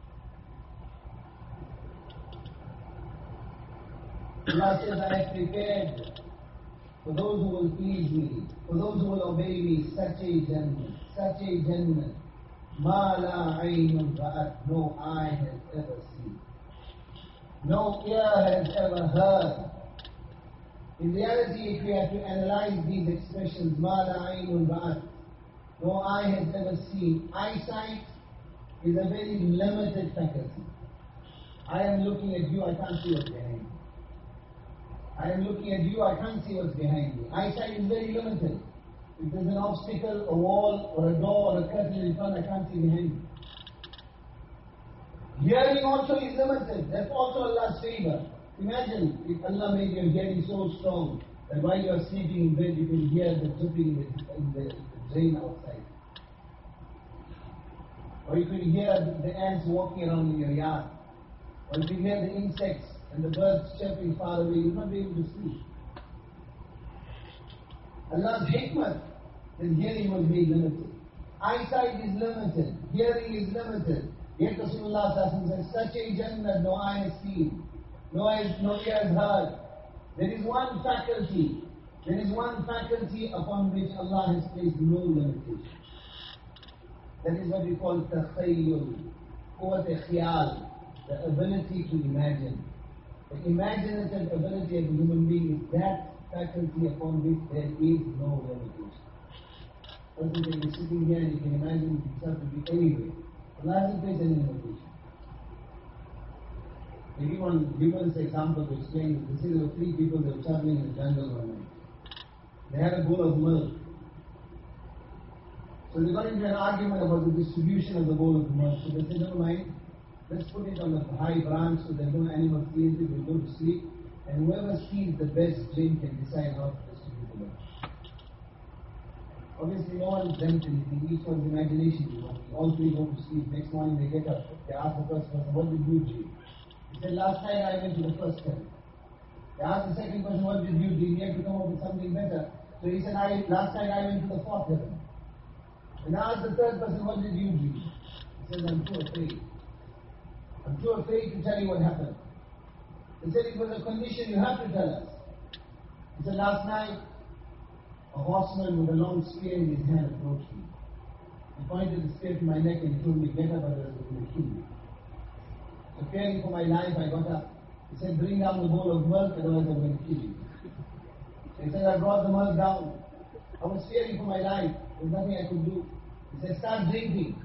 Allah says, I have prepared for those who will please me, for those who will obey me, such a Jannah, such a Jannah, ما لا عين رأت, no eye has ever seen, no ear has ever heard. In reality, if we have to analyze these expressions, مَا لَا عَيْنٌ رَأَتْ, no eye has ever seen. Eyesight is a very limited faculty. I am looking at you, I can't see what's behind me. I am looking at you, I can't see what's behind me. Eyesight is very limited. If there's an obstacle, a wall, or a door, or a curtain in front, I can't see behind me. Hearing also is limited. That's also Allah's favor. Imagine if Allah made your hearing so strong that while you are sleeping in bed, you can hear the dripping in the, in the, the drain outside. Or you can hear the ants walking around in your yard. Or you can hear the insects and the birds chirping far away. You will not be able to sleep. Allah's hikmah, then hearing was made limited. Eyesight is limited. Hearing is limited. Yet Rasulullah says, such a Jannah no eye has seen. No eyes, no ears heard. There is one faculty. There is one faculty upon which Allah has placed no limitation. That is what we call takhayyul, quwwat khiyal, the ability to imagine. The imaginative ability of a human being is that faculty upon which there is no limitation. Person can be sitting here and you can imagine himself to be anywhere. Allah hasn't placed any limitation. I give one humorous example to explain this. This is there were three people that were traveling in the jungle one night. They had a bowl of milk. So they got into an argument about the distribution of the bowl of milk. So they said, never mind, Let's put it on a high branch so that no animal steals it, will go to sleep. And whoever steals the best drink can decide how to distribute the wealth. Obviously, no one dreamt anything. Each one's imagination is working. All three go to sleep. Next morning they get up. They ask the first person, what did you dream? He said, last night I went to the first heaven. They asked the second person, what did you dream? He had to come up with something better. So he said, I, last night I went to the fourth heaven. And I asked the third person, what did you dream? He says, I'm too afraid. I'm too afraid to tell you what happened. He said, it was a condition, you have to tell us. He said, last night, a horseman with a long spear in his hand approached me. He pointed the spear to my neck and told me, get up, otherwise I will kill you. So fearing for my life, I got up. He said, bring down the bowl of milk, otherwise I'm going to kill you. So he said, I brought the milk down. I was fearing for my life. There was nothing I could do. He said, start drinking.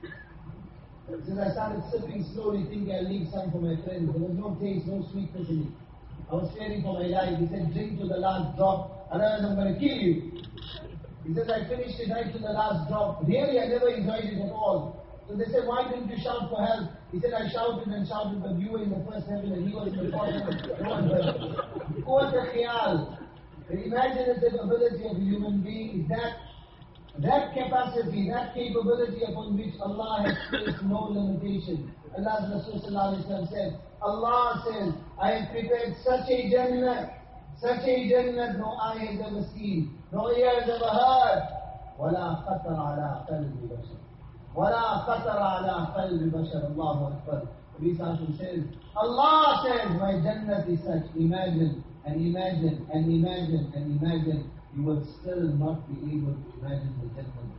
He said, I started sipping slowly, thinking I'll leave some for my friends. There was no taste, no sweetness in it. I was fearing for my life. He said, drink to the last drop, otherwise I'm going to kill you. He says, I finished it right to the last drop. Really, I never enjoyed it at all. So they said, why didn't you shout for help? He said, I shouted and shouted, but you were in the first heaven and he was in the fourth heaven. No one heard. Quwwat al-khiyal. The imaginative ability of a human being is that, that capacity, that capability upon which Allah has placed no limitation. Allah's Rasul sallallahu alayhi wa said, Allah says, I have prepared such a Jannah, such a Jannah no eye has ever seen, no ear has ever heard. وَلَا خَطَرَ عَلَىٰ قَلْبِ بَشَرٍ وَلَا خَطَرَ عَلَىٰ قَلْبِ بَشَرٍ. Allahu Akbar. Nabi Sallallahu says, Allah says, my Jannah is such. Imagine and imagine and imagine and imagine. You will still not be able to imagine the Jannah.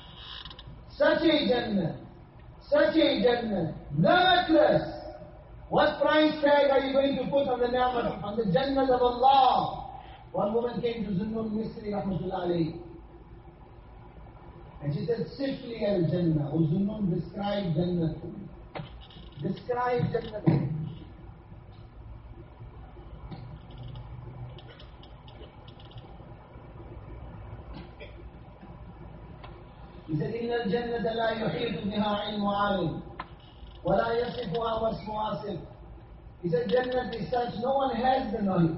Such a Jannah, such a Jannah, limitless. What price tag are you going to put on the ni'mat, on the Jannah of Allah? One woman came to Zunnun Misri rahmatullah alayhi, and she said, Sifli al-Jannah. O Zunnun, describe Jannah to me. Describe Jannah to me. He said, إِنَّ الْجَنَّةَ لَا يُحِيطُ بِهَا عِلْمُ عَالِمٍ وَلَا يَصِفُهَا وَاسْمُ وَاصِفٍ. He said, Jannah is such, no one has the knowledge.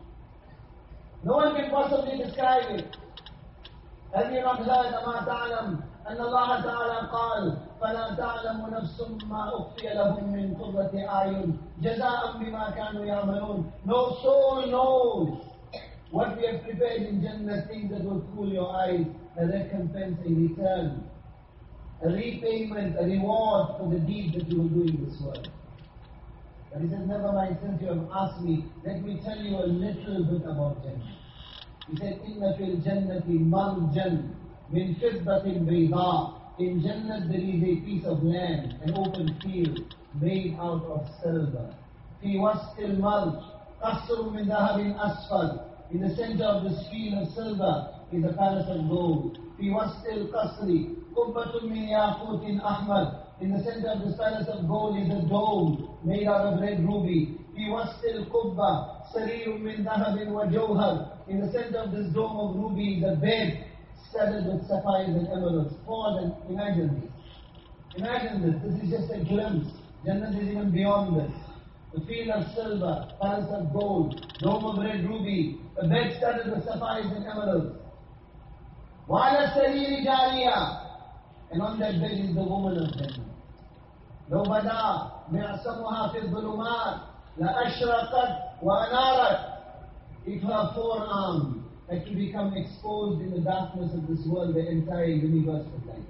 No one can possibly describe it. Have you not heard, أَمَا تَعْلَمْ أَنَّ اللَّهَ تَعَالَى قَالَ فَلَا تَعْلَمُ نَفْسٌ مَا أُخْفِيَ لَهُم مِّن قُرَّةِ أَعْيُنٍ جَزَاءً بِمَا كَانُوا يَعْمَلُونَ. No soul knows what we have prepared in Jannah, things that will cool your eyes, a recompense, a return, a repayment, a reward for the deeds that you will do in this world. But he says, never mind, since you have asked me, let me tell you a little bit about Jannah. He said, إِنَّ فِي الْجَنَّةِ مَرْجًا مِنْ فِضَّةٍ بَيْضَاءٍ. In Jannah there is a piece of land, an open field, made out of silver. فِي وَسْطِ الْمَرْجِ قَصْرٌ مِنْ ذَهَبٍ أَسْفَلٍ. In the center of this field of silver is a palace of gold. فِي وَسْطِ الْقَصْرِ قُبَّةٌ مِنْ يَاقُوتٍ أَحْمَرٍ. In the center of this palace of gold is a dome made out of red ruby. فِي وَسْطِ الْقُبَّةِ سَرِيرٌ مِنْ ذَهَبٍ وَجَوْهَرٍ. In the center of this dome of ruby is a bed studded with sapphires and emeralds. Pause and imagine this. Imagine this. This is just a glimpse. Jannah is even beyond this. The field of silver, palace of gold, dome of red ruby, a bed studded with sapphires and emeralds. وَعَلَى السَّرِيرِ جَارِيَةٌ. And on that bed is the woman of Jannah. لو بدا معصمها في الظلمات لأشرقت وأنارت. If her forearm had to become exposed in the darkness of this world, the entire universe would light.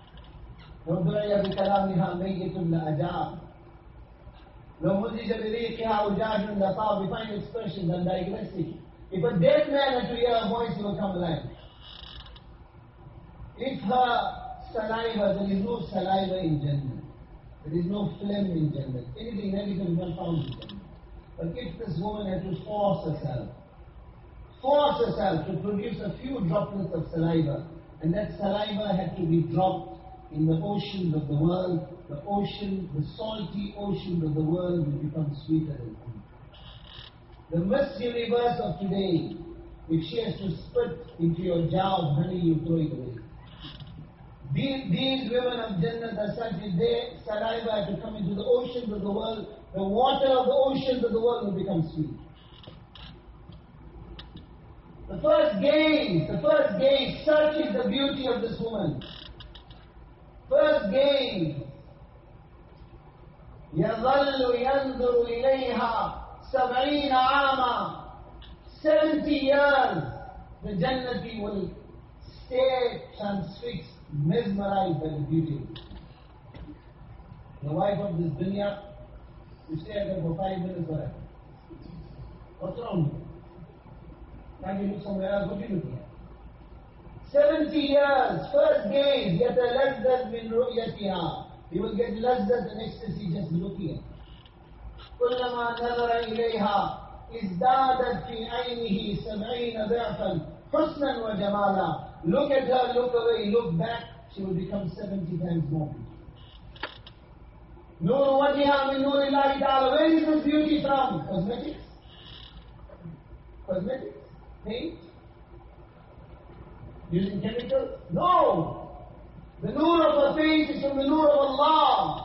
لو دعي بكلامها ميت لأجاب. لو مزج بريقها وجاج لطاب. We find expressions and digressing. If a dead man had to hear a voice, he will come alive. If her saliva, there is no saliva in Jannah. There is no phlegm in Jannah. Anything negative is not found in Jannah. But if this woman had to force herself, force herself to produce a few droplets of saliva, and that saliva had to be dropped in the oceans of the world, the ocean, the salty oceans of the world will become sweeter than honey. The Miss Universe of today, if she has to spit into your jar of honey, you throw it away. These, these women of Jannah are such that their saliva to come into the oceans of the world, the water of the oceans of the world will become sweet. The first gaze, the first gaze, such is the beauty of this woman. First gaze. يَظَلُّ يَنْظُرُ إِلَيْهَا سَبْعِينَ عَامًا. Seventy years the Jannati will stay transfixed, mesmerized by the beauty. The wife of this dunya, you stay there for five minutes forever. What's wrong with you? Can you look somewhere else? What are you looking at? Seventy years, first gaze, يَتَلَذَّذْ مِنْ رُؤْيَتِهَا. You will get lazzat and ecstasy just looking at it. كُلَّمَا نَظَرَ إِلَيْهَا ازدادت في عينه سبعين ضعفا حسنا وجمالا. Look at her, look away, look back, she will become seventy times more beautiful. نور وجهها من نور الله تعالى. Where is this beauty from? Cosmetics? Cosmetics? Paint? Using chemicals? No! The nur of her face is from the nur of Allah.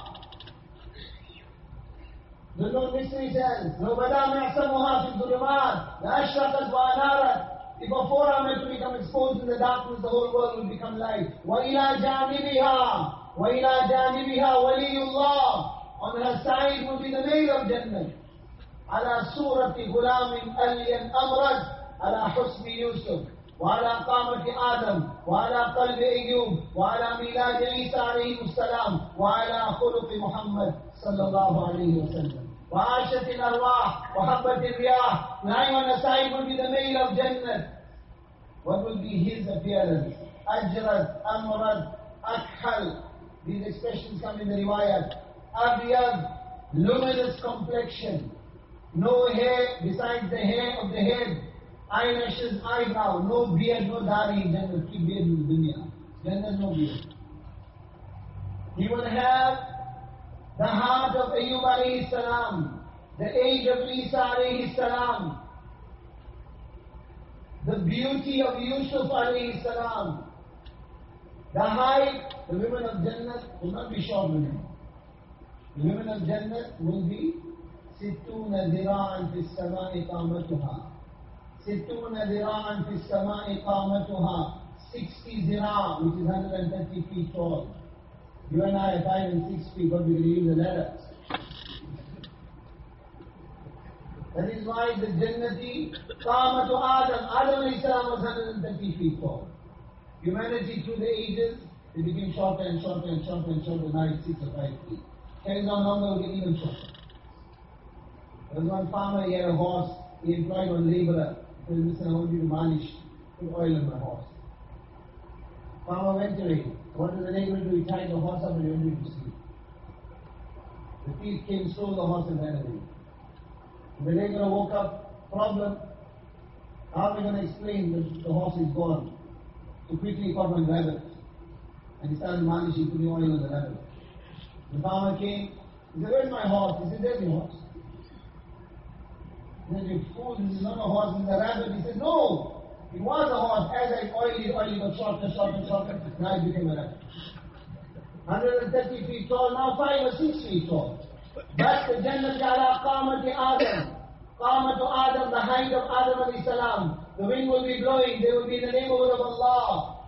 The Nur mystery says, لو بدا معصمها في الظلمات لأشرقت وأنارت. If a forearm had to become exposed in the darkness, the whole world will become light. وإلى جانبها وإلى جانبها ولي الله. On her side will be the male of Jannah. على صورة غلام ألين أمرد على حسن يوسف وعلى قامة آدم وعلى قلب أيوب وعلى ميلاد عيسى عليه السلام وعلى خلق محمد صلى الله عليه وسلم. وعاشت الأرواح وحبت الرياح. Nine on the side will be the male of Jannah. What will be his appearance? Ajrad, Amrad, Akhal. These expressions come in the riwayat. Abiyad, luminous complexion. No hair besides the hair of the head. Eyelashes, eyebrow. No beard, no dari in Jannah. Keep beard in the dunya. Jannah, no beard. He will have the heart of Ayyub alayhi salam, the age of Isa alayhi salam, the beauty of Yusuf alayhi salam, the height. The women of Jannah will not be short women. The women of Jannah will be sittuna dhira'an fi as-sama'i qamatuha. Sittuna dhira'an fi as-sama'i qamatuha. Sixty zira', which is one hundred thirty feet tall. You and I are five and six feet, but we will use a ladder. That is why the Jannati, Qamatu Adam, Adam alayhi salam was one hundred thirty feet tall. Humanity through the ages, it became shorter and shorter and shorter and shorter, now it's six or five feet. Carries on longer, will get even shorter. There was one farmer, he had a horse, he employed one laborer. He said, listen, I want you to varnish, put oil on my horse. Farmer went away. What did the neighbor do? He tied the horse up and he went to sleep. The thief came, stole the horse and ran away. The neighbor woke up, problem. How are we going to explain that the horse is gone? So quickly he caught one rabbit. And he started varnishing, putting oil on the rabbit. The farmer came, he said, where's my horse? He said, there's your horse. He said, you fool, this is not a horse, this is a rabbit. He said, no! It was a horse. As I oiled it, oiled it, got shorter, shorter, shorter. Now it became a rabbit. one hundred thirty feet tall, now five or six feet tall. That's the Jannah ala Qamati Adam. Qamatu Adam, the height of Adam alayhi salam. The wind will be blowing, they will be in the neighborhood of Allah.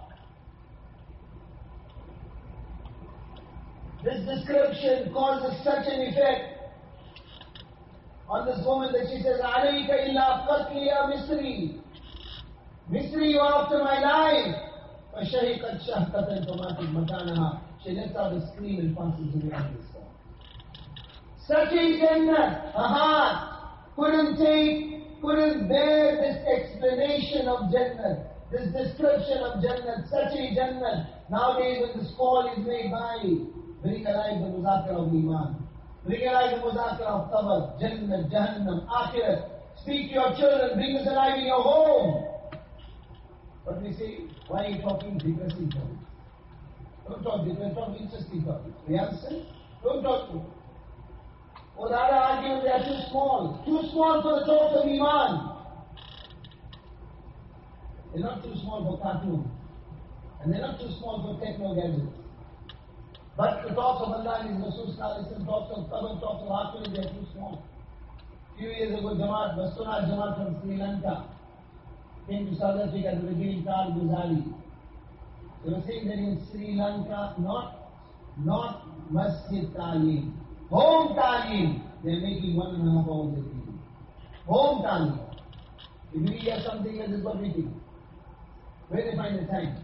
This description causes such an effect on this woman that she says, عَلَيْكَ إِلَّا قَتْلِ يَا مِصْرِي. Misri, you are after my life. فَشَهِقَتْ شَهْقَةً فَمَاتِتْ مَكَانَهَا. She lets out a scream and passes away on this spot. Such a Jannah, a heart, couldn't take, couldn't bear this explanation of Jannah, this description of Jannah, such a Jannah. Nowadays when this call is made by, bring alive the Muzakir of Iman, bring alive the Muzakir of Qabr, Jannah, Jahannam, Akhirat. Speak to your children, bring this alive in your home. But we say, why are you talking depressing topics? Don't talk depressing, talk interesting topics. We understand? Don't talk to. Or the other argument, they are too small. Too small for the talk of Iman. They're not too small for cartoon. And they're not too small for techno gadgets. But the talks of Allah and His Rasul talks of Qabr, talks of Aqil, they are too small. A few years ago, Jamaat, Basuna Jamaat from Sri Lanka came to South Africa to begin Karl Guzali. They were saying that in Sri Lanka, not, not Masjid Talim, home Talim, they're making one and a half hours a day. Home Talim. If we hear something that is what we think, where do they find the time?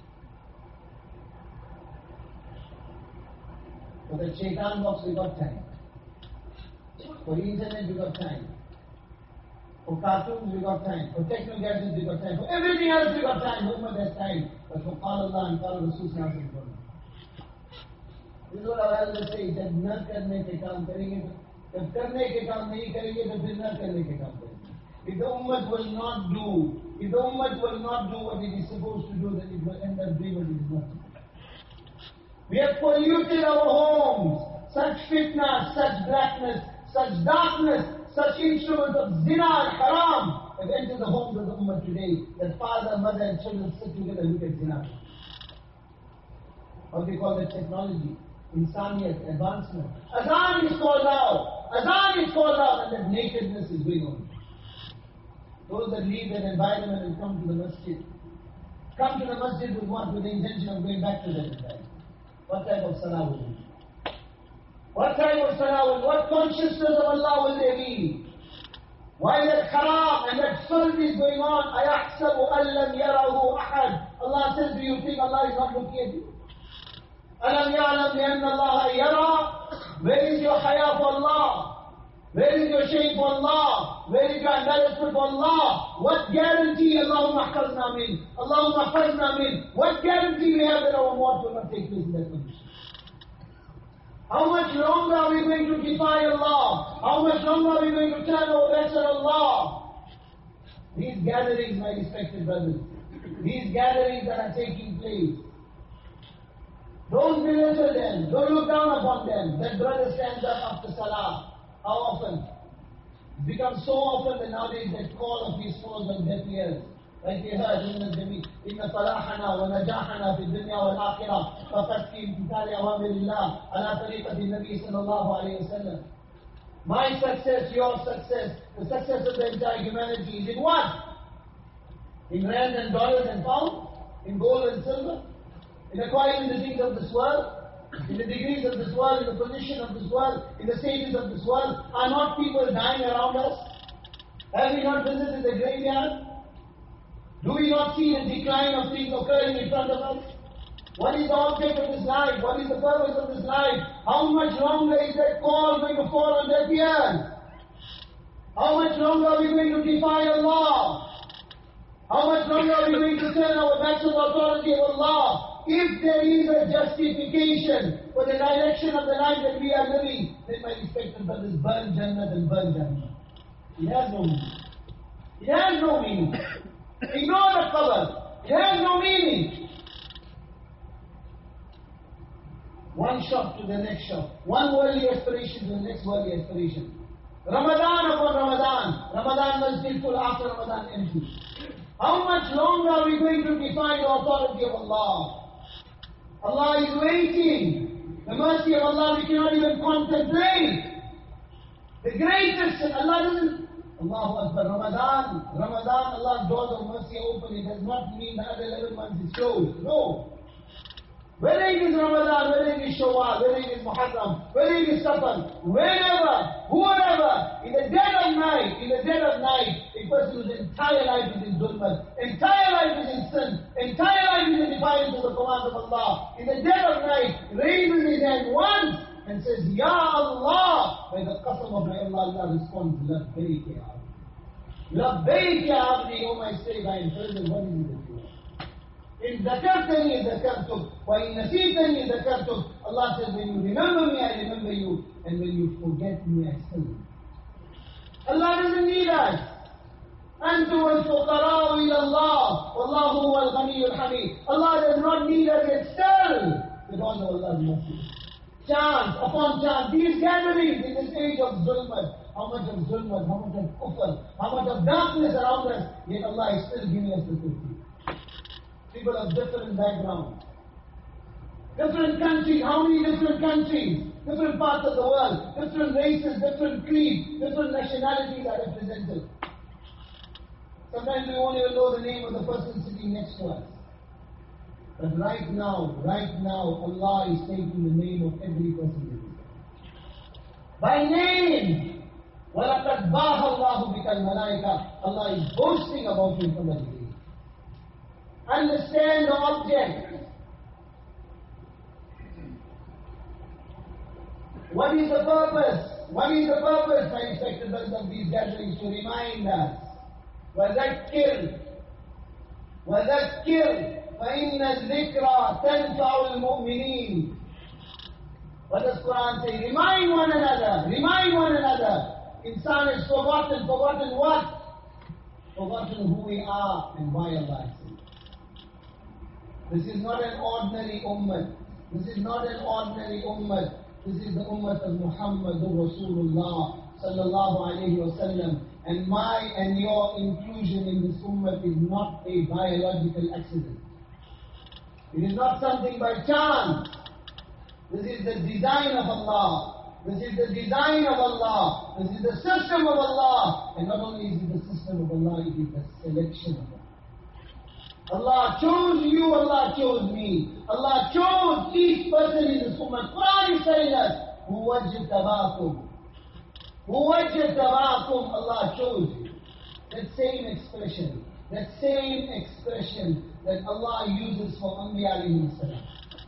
For the shaitan box, we got time. For the internet, we got time. For cartoons, we got time. For techno gadgets, we got time. For everything else, we got time. No more there's time. But for Qala Allah and Qala Rasul Sallallahu Alaihi Wasallam. This is what our elders say, that न करने के काम करेंगे, जब करने के काम नहीं करेंगे, तो फिर न करने के काम करेंगे. If the ummah will not do, if the ummah will not do what it is supposed to do, then it will end up doing what it is not supposed to do. We have polluted our homes. Such fitna, such blackness, such darkness, such instruments of zina and haram have entered the homes of the ummah today, that father, mother and children sit together and look at zina. What do they call that technology? Insaniyat, advancement. Azan is called out. Azan is called out, and that nakedness is going on. Those that leave that environment and come to the masjid, come to the masjid with what? With the intention of going back to that environment. What type of salah will be? What type of salah will, what consciousness of Allah will they be? Why that haram and that filth is going on? أَيَحْسَبُ أَن لَّمْ يَرَهُ أَحَدٌ. Allah says, do you think Allah is not looking at you? أَلَمْ يَعْلَمْ بِأَنَّ اللَّهَ يَرَى. Where is your haya for Allah? Where is your shame for Allah? Where is your embarrassment for Allah? What guarantee Allahumma hafazna min? Allahumma hafazna min? What guarantee we have that our maut will not take place in that condition? How much longer are we going to defy Allah? How much longer are we going to turn our backs on Allah? These gatherings, my respected brothers, these gatherings that are taking place, don't belittle them, don't look down upon them. That brother stands up after Salah. How often? It becomes so often that nowadays that call of his falls on deaf ears. Like we heard, إِنَّ صَلَاحَنَا وَنَجَاحَنَا فِي الدُّنْيَا وَالْآخِرَةِ فَقَدْ فِي امْتِثَالِ أَوَامِرِ اللَّهِ عَلَى طَرِيقَةِ النَّبِيِّ صلى الله عليه وسلم. My success, your success, the success of the entire humanity is in what? In rand and dollars and pounds? In gold and silver? In acquiring the things of this world? In the degrees of this world, in the position of this world, in the stages of this world? Are not people dying around us? Have we not visited the graveyard? Do we not see the decline of things occurring in front of us? What is the object of this life? What is the purpose of this life? How much longer is that call going to fall on their ears? How much longer are we going to defy Allah? How much longer are we going to turn our backs on the authority of Allah? If there is a justification for the direction of the life that we are living, then my respected brothers, burn Jannah and burn Jannah. It has no meaning. It has no meaning. Ignore the cover. It has no meaning. One shop to the next shop. One worldly aspiration to the next worldly aspiration. Ramadan upon Ramadan. Ramadan masjid full, after Ramadan empty. How much longer are we going to defy the authority of Allah? Allah is waiting. The mercy of Allah we cannot even contemplate. The greatest, Allah doesn't, Allahu Akbar, Ramadan, Ramadan, Allah's doors of mercy are open. It does not mean the other eleven months is closed. No. Whether it is Ramadan, whether it is Shawwal, whether it is Muharram, whether it is Safar, whenever, whoever, in the dead of night, in the dead of night, a person whose entire life is in dhulmat, entire life is in sin, entire life is in defiance of the commands of Allah, in the dead of night, raises his hand once and says, Ya Allah, by the qasam of my Allah, Allah responds, Labbaik ya Abdi. Labbaik ya Abdi, O my slave, I am present, what is it that you want? إن ذكرتني ذكرتك وإن نسيتني ذكرتك. Allah says, when you remember me, I remember you, and when you forget me, I still remember. Allah doesn't need us. أنتم الفقراء إلى الله والله هو الغني الحميد. Allah does not need us itself because of Allah's mercy. Chance upon chance, these gatherings in this age of zulmat, how much of zulmat, how much of kufr, how much of darkness around us, yet Allah is still giving us the fifty. people of different backgrounds. Different countries, how many different countries? Different parts of the world, different races, different creeds, different nationalities are represented. Sometimes we won't even know the name of the person sitting next to us. But right now, right now, Allah is taking the name of every person. By name! وَلَقَدْ بَاهَ اللَّهُ بِكَ الْمَلَائِكَةِ Allah is boasting about you from the beginning. Understand the object. What is the purpose? What is the purpose, my respected brothers, of these gatherings? To remind us. وَذَكِّرْ وَذَكِّرْ فَإِنَّ الذِّكْرَى تَنْفَعُ الْمُؤْمِنِينَ. What does Quran say? Remind one another. Remind one another. Insan has forgotten. Forgotten what? Forgotten who we are and why Allah is saying. This is not an ordinary ummah. This is not an ordinary ummah. This is the ummah of Muhammadur Rasulullah sallallahu alayhi wa sallam. And my and your inclusion in this ummah is not a biological accident. It is not something by chance. This is the design of Allah. This is the design of Allah. This is the system of Allah. And not only is it the system of Allah, it is the selection of Allah. Allah chose you, Allah chose me. Allah chose each person in this ummah. Quran is telling us, Huwajtabakum. Huwajtabakum, Allah chose you. That same expression, that same expression that Allah uses for Anbiya alayhi salam.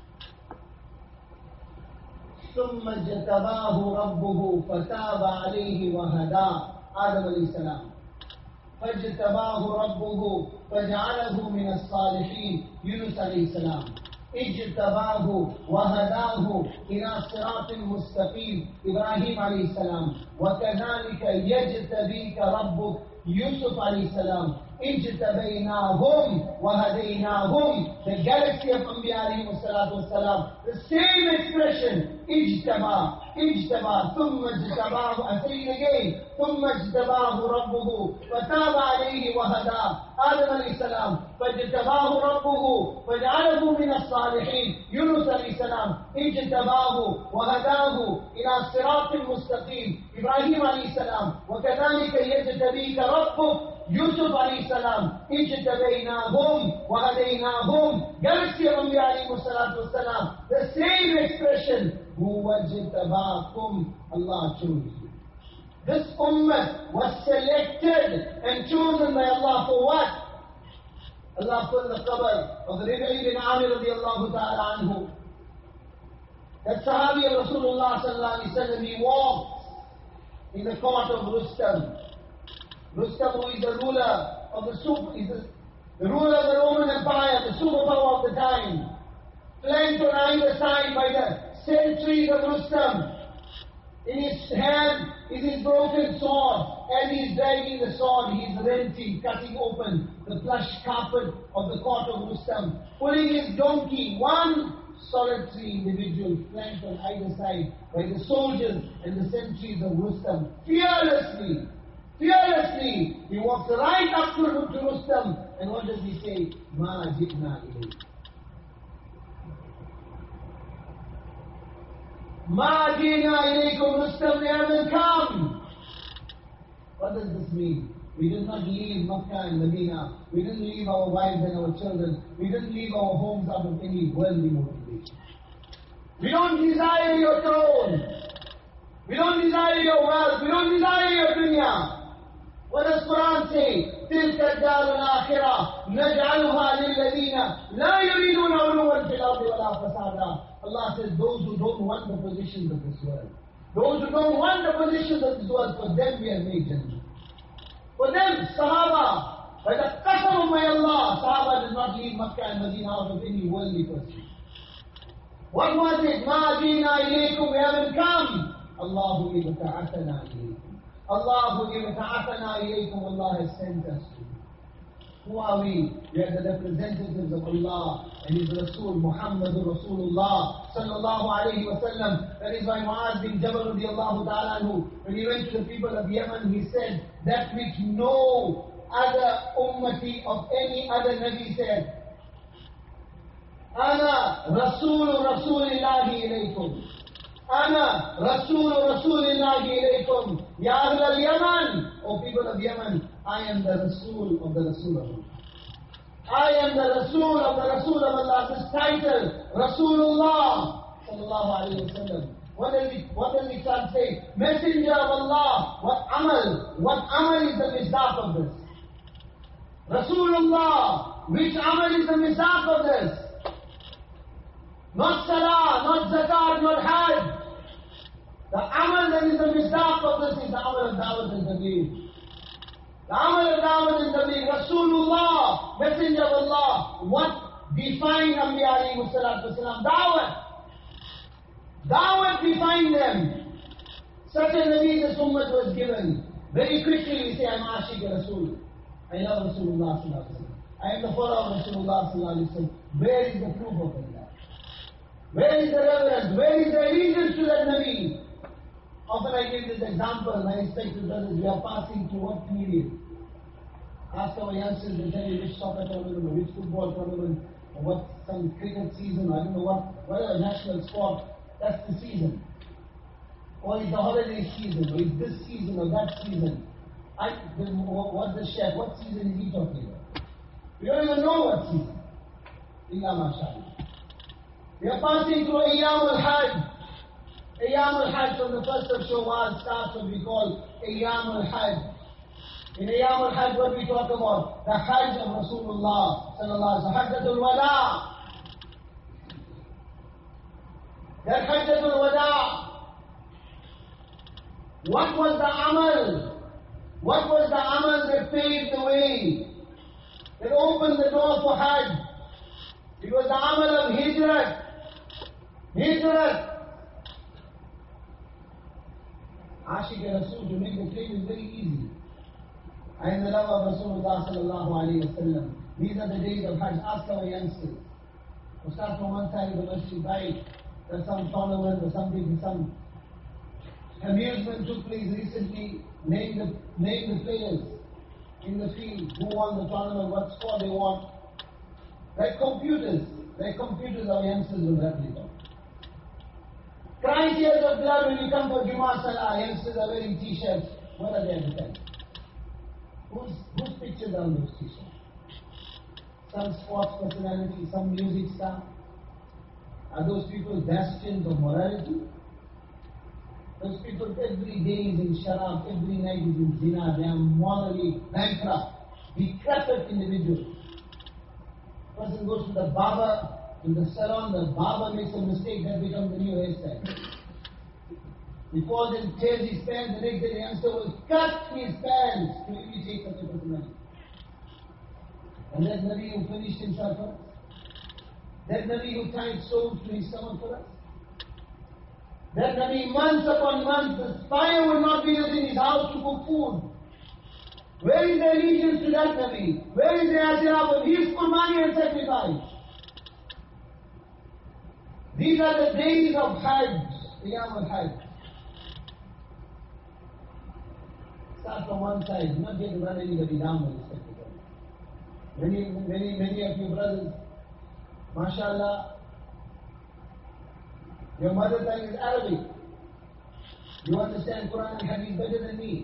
ثم اجتباه ربه فتاب عليه وهداه آدم عليه السلام فاجتباه ربه فجعله من الصالحين يونس عليه السلام اجتباه وهداه إلى صراط مستقيم إبراهيم عليه السلام وكذلك يجتبيك ربك Yusuf alayhi salam, ijtabaynahum wa hadaynahum, the galaxy of Anbiya alayhi salatu wasalam, the same expression, ijtaba, ijtaba, thumma ijtabahu, I say it again, thumma ijtabahu rabbuhu, fataba alayhi wa hada, Adam alayhi salam, fajtabahu rabbuhu, faj'alahu min as-salihin, Yunus alayhi salam, ijtabahu wa hadahu ila siratin mustaqim, Ibrahim alayhi salam, وكذلك يجتبيك ربك يوسف عليه السلام اجتبيناهم وهديناهم galaxy of Anbiya alayhi salatu wasalam, the same expression هو اجتباكم, Allah chose you. This ummah was selected and chosen by Allah for what? Allah put in the qabr of the Rabi'i bin Amir radiallahu ta'ala anhu, that Sahabi of Rasulullah sallallahu alayhi wa sallam, he walked in the court of Rustam. Rustam, who is the ruler of the super, is the, the ruler of the Roman Empire, the superpower of the time, flanked on either side by the sentries of Rustam. In his hand is his broken sword, and he is dragging the sword. He is renting, cutting open the plush carpet of the court of Rustam, pulling his donkey, one solitary individual flanked on either side by the soldiers and the sentries of Rustam. Fearlessly, fearlessly, he walks right up to, to Rustam, and what does he say? Ma jitna ilayk. Ma jitna ilaykum, Rustam, we haven't come. What does this mean? We did not leave Makkah and Medina. We didn't leave our wives and our children. We didn't leave our homes out of any worldly motivation. We don't desire your throne. We don't desire your wealth. We don't desire your dunya. What does Quran say? تِلْكَ الدَّارُ الْآخِرَةُ نَجْعَلُهَا لِلَّذِينَ لَا يُرِيدُونَ عُلُوًّا فِي الْأَرْضِ وَلَا فَسَادًا. Allah says, those who don't want the positions of this world, those who don't want the positions of this world, for them we have made Jannah. For them, Sahaba, by the qasam of my Allah, Sahaba did not leave Makkah and Medina out of any worldly pursuit. What was it? Ma jina ilaykum, we haven't come. Allahu ibta'athana ilaykum. Allahu ibta'athana ilaykum, Allah has sent us to you. Who are we? We are the representatives of Allah and His Rasul, Muhammadur Rasulullah sallallahu alayhi wa sallam. That is why Mu'adh bin Jabal radiallahu ta'ala anhu, when he went to the people of Yemen, he said, that which no other ummati of any other Nabi said. Ana Rasul Rasulillahi ilaykum. Ana Rasul Rasulillahi ilaykum. Ya Ahl al-Yaman, O people of Yemen, I am the Rasul of the Rasul of Allah. I am the Rasul of the Rasul of Allah. This title, Rasulullah sallallahu alayhi wa sallam. What does it, what does it translate? Messenger of Allah. What amal? What amal is the misdaq of this? Rasulullah. Which amal is the misdaq of this? Not salah, not zakat, not hajj. The amal that is the misdaq of this is the amal of da'wat and tabligh. The amal of da'wat and tabligh. Rasulullah, Messenger of Allah. What defined Anbiya alayhi salatu wasalam? Da'wat. Da'wat defined them. Such a Nabi this ummah was given. Very quickly we say, I'm Ashiq Rasul. I love Rasulullah sallallahu alayhi wa sallam. I am the follower of Rasulullah sallallahu alayhi wa sallam. Where is the proof of that? Where is the reverence? Where is the allegiance to that Nabi? Often I give this example, my respected brothers, we are passing through what period? Ask our youngsters, they tell you which soccer tournament, or which football tournament, or what, some cricket season, I don't know what, whatever national sport, that's the season. Or it's the holiday season, or it's this season, or that season. I, the, what's the chef, what season is he talking about? We don't even know what season. Illa mashallah. We are passing through Ayyam al-Hajj. Ayyam al-Hajj from the first of Shawwal starts what we call Ayyam al-Hajj. In Ayyam al-Hajj what we talk about? The Hajj of Rasulullah sallallahu alaihi wasallam. Hajjatul Wada. That Hajjatul Wada. What was the amal? What was the amal that paved the way? That opened the door for Hajj? It was the amal of Hijrat. Hijrat. Ashiq Rasul, to make the claim is very easy. I am the lover of Rasulullah sallallahu alayhi wa sallam. These are the days of Hajj. Ask our youngsters. We start from one side of the masjid, right? There's some tournament or something, some amusement took place recently. Name the, name the players in the field who won the tournament, what score they won. Like computers. Like computers, our youngsters will replicate. Crying tears of blood when you come for Jummah Salah, youngsters are wearing t-shirts. What are they advertising? Whose, whose pictures are on those t-shirts? Some sports personality, some music star. Are those people bastions of morality? Those people every day is in sharab, every night is in zina. They are morally bankrupt, decrepit individuals. Person goes to the barber, in the salon, the barber makes a mistake, that becomes the new hairstyle. He falls and tears his pants, the next day the youngster will cut his pants to imitate such a personality. And that Nabi who finished himself for us? That Nabi who tied stones to his stomach for us? That Nabi months upon months, the fire will not be lit in his house to cook food. Where is the allegiance to that Nabi? Where is the atiraf of his Qur'ani and sacrifice? These are the days of Hajj, Ayyam al-Hajj. Start from one side, not get to run anybody down with respect to God. Many, many, many of you brothers, mashallah, your mother tongue is Arabic. You understand Quran and Hadith better than me.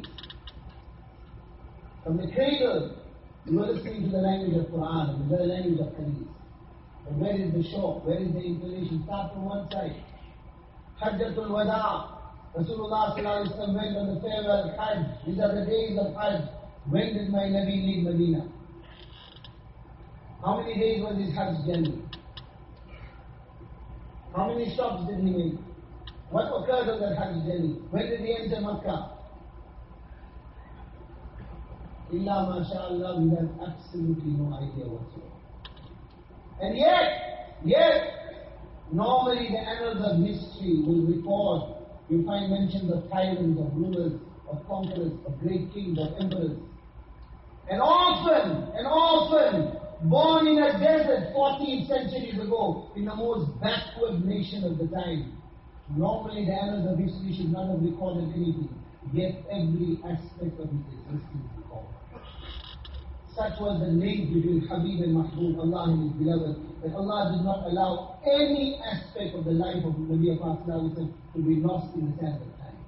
From the cradle, you are listening to the language of Quran and the language of Hadith. But where is the show? Where is the inclination? Start from one side. Hajjatul Wada. Rasulullah sallallahu alaihi wasallam went on the farewell Hajj. These are the days of Hajj. When did my Nabi leave Medina? How many days was his Hajj journey? How many stops did he make? What occurred on that Hajj journey? When did he enter Makkah? Illa mashallah, we have absolutely no idea whatsoever. And yet, yet, normally the annals of history will record, you find mentions of tyrants, of rulers, of conquerors, of great kings, of emperors. And often, and often, born in a desert fourteen centuries ago, in the most backward nation of the time. Normally the annals of history should not have recorded anything, yet every aspect of his existence recorded. Such was the link between Habib and Mahbub, Allah and His beloved, that Allah did not allow any aspect of the life of Nabi Muhammad to be lost in the sands of time.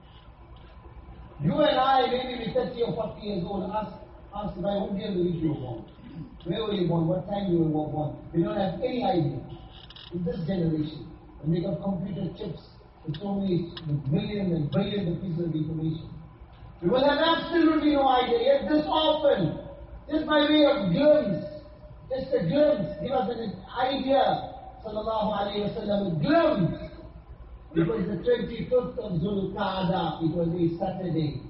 You and I, maybe we're thirty or forty years old, ask, ask by what year the week you were born. Where were you born? What time you were born? We don't have any idea. In this generation, when they got computer chips, with so many millions and billions of pieces of information, we will have absolutely no idea. Yet this often, just by way of glimpse, just a glimpse, give us an idea, sallallahu alayhi wa sallam, a glimpse. It was the twenty-fifth of Dhul Qa'dah, it was a Saturday.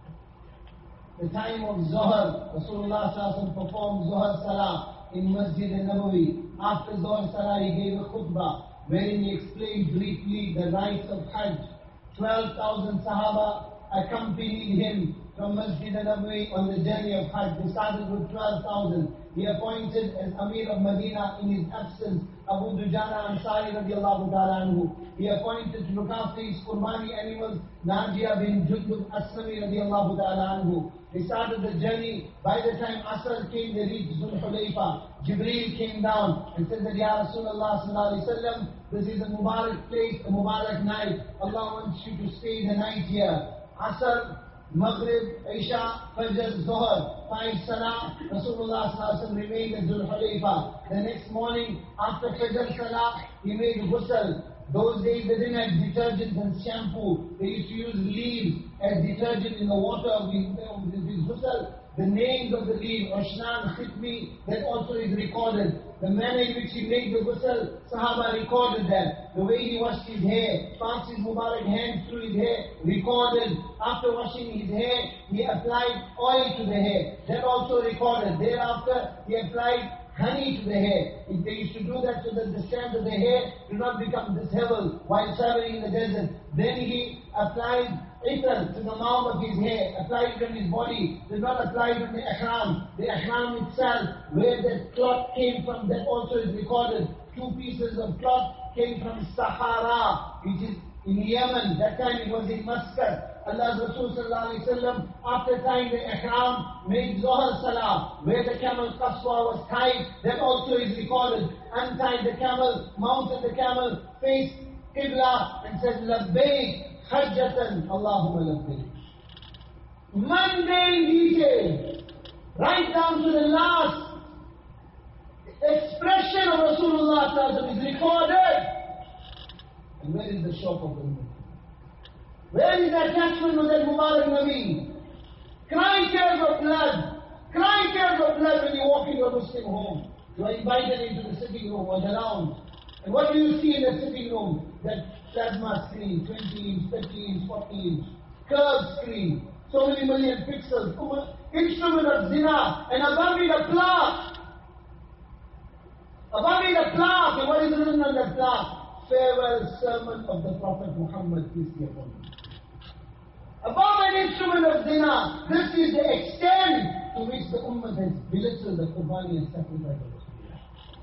The time of Zohar, Rasulullah sallallahu alayhi wa sallam performed Zohar Salah in Masjid al-Nabawi. After Zohar Salah, he gave a khutbah, wherein he explained briefly the rites of Hajj. twelve thousand Sahaba accompanied him from Masjid al-Nabawi on the journey of Hajj. They started with twelve thousand. He appointed as Amir of Medina in his absence Abu Dujana Ansari radiallahu ta'ala anhu. He appointed to look after his Qurbani animals Najiyah bin Jundub Aslami radiallahu ta'ala anhu. They started the journey. By the time Asr came, they reached Zul Hulayfa. Jibreel came down and said that, Ya Rasulullah sallallahu alayhi wa sallam, this is a Mubarak place, a Mubarak night. Allah wants you to stay the night here. Asr, Maghrib, Isha, Fajr, Zohar, five Salah. Rasulullah sallallahu alayhi wa sallam remained at Zul Hulayfa. The next morning, after Fajr Salah, he made ghusl. Those days they didn't have detergent and shampoo. They used to use leaves as detergent in the water of his ghusl. The names of the leaves, Ashnan, Khitmi, that also is recorded. The manner in which he made the ghusl, Sahaba recorded that. The way he washed his hair, passed his Mubarak hand through his hair, recorded. After washing his hair, he applied oil to the hair. That also recorded. Thereafter, he applied honey to the hair. If they used to do that so that the strands of the hair do not become disheveled while traveling in the desert. Then he applied itar to the mouth of his hair, applied it on his body, did not apply it on the ihram. The ihram itself, where that cloth came from, that also is recorded. Two pieces of cloth came from Sahara, which is in Yemen. That time it was in Muscat. Allah's Rasul sallallahu alayhi wa sallam, after tying the ihram, made Zohar Salah, where the camel's qaswa was tied. That also is recorded. Untied the camel, mounted the camel, faced Qibla, and said, Labbaik Hajjatan, Allahumma labbaik. Mundane detail, right down to the last expression of Rasulullah sallallahu alayhi wa sallam is recorded. And where is the shock of the Ummah? Where is the attachment of that Mubarak Nabi? Cry tears of blood. Cry tears of blood when you walk into a Muslim home. You are invited into the sitting room or the lounge. And what do you see in the sitting room? That plasma screen, twenty inch, thirty inch, forty inch, curved screen, so many million pixels, instrument of zina, and above it a plaque. Above it a plaque, and what is written on the plaque? Farewell sermon of the Prophet Muhammad, peace be upon him. Above an instrument of zina, this is the extent to which the Ummah has belittled the Qurbani and sacrifice of Rasulullah.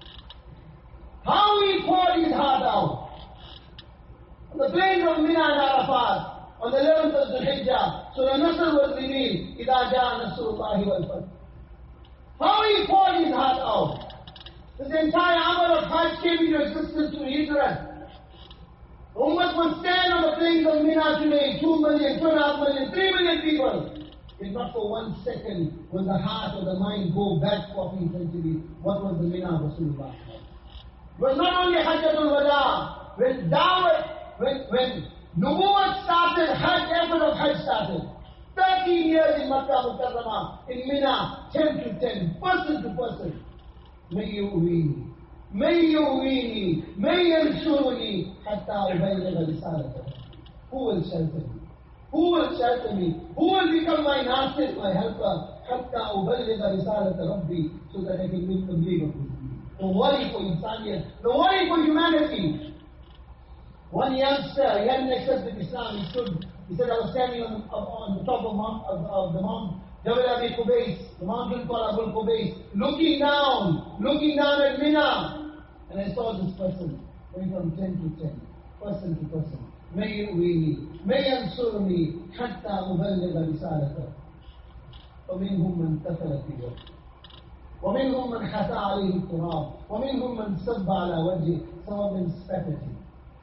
How he poured his heart out. On the plains of Mina and Arafat, on the eleventh of Dhul Hijjah, so the Nasr was revealed, إِذَا جَاءَ نَصْرُ اللَّهِ وَالْفَتْحُ. How he poured his heart out. This entire amal of Hajj came into existence to Hijrat. The Ummah would stand on the plains of Mina today, two million, two and a half million, three million people. If not for one second will the heart or the mind go back fourteen centuries. What was the Mina of Rasulullah? It was not only Hajjatul Wada. When Dawat, when, when Nubuwwat started, Hajj, effort of Hajj started. thirteen years in Makkah Mukarramah, in Mina, ten to ten, person to person. May you win. May you win. May you yansuruni hatta ubaligha risalata. Who will shelter me? Who will shelter me? Who will become my nasir, my helper? Hatta ubaligha risalata Rabbi, so that I can make the believe of his deed. Don't worry for insaniyat. Don't worry for humanity. One youngster, he hadn't accepted Islam. He stood. He said, I was standing on, on the top of, mount, of, of the mount. Jabal Abi Qubais, the mountain called Abu Qubais, looking down, looking down at Mina. And I saw this person going from ten to ten, person to person. May yu'wini, may yansurni, hatta uballigha risalata. فَمِنْهُمْ مَنْ تَفَلَ فِي وَقْتِ. ومنهم من حثى عليه التراب ومنهم من صب على وجهه. Some of them spat at him.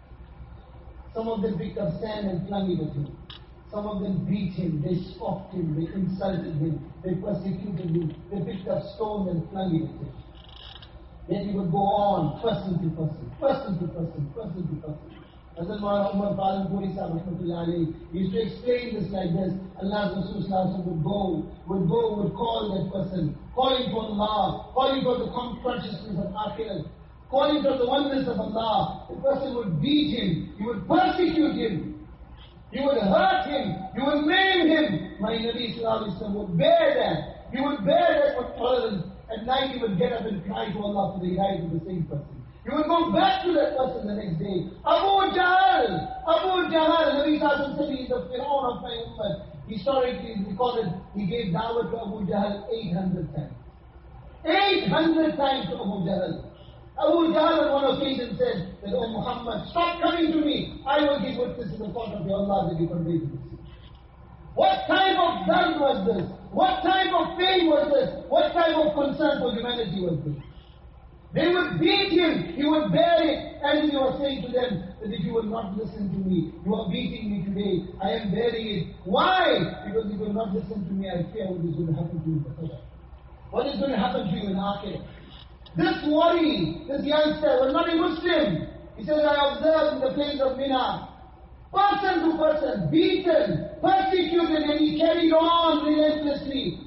Some of them picked up sand and flung it at him. Some of them beat him, they scoffed him, they insulted him, they persecuted him, they picked up stones and flung it at him. Then he would go on, person to person, person to person, person to person. Hazrat Maulana Umar Palanpuri Sahib Rahmatullah Alayhi used to explain this like this. Allah's Rasul would go, would go, would call that person, calling for Allah, calling for the consciousness of Akhirah, calling for the oneness of Allah. The person would beat him, he would persecute him, he would hurt him, he would maim him. My Nabi Sallallahu Alaihi Wasallam would bear that. He would bear that with tolerance. At night he would get up and cry to Allah for the hidayah of the same person. He would go back to that person the next day. Abu Jahl! Abu Jahl! Nabi Sallallahu said he is the Fir'aun of my ummah. Historically it's recorded he gave dawah to Abu Jahl eight hundred times. eight hundred times to Abu Jahl. Abu Jahl on one occasion said that, "Oh Muhammad, stop coming to me. I will give witness in the court of your Allah that you conveyed to me." What type of dard was this? What type of pain was this? What type of concern for humanity was this? They would beat him, he would bear it, and he was saying to them that if you will not listen to me, you are beating me today, I am bearing it. Why? Because if you will not listen to me, I fear what is going to happen to you in the future. What is going to happen to you in Akhirah? This worry, this youngster was not a Muslim. He says, I observed in the plains of Mina, person to person, beaten, persecuted, and he carried on relentlessly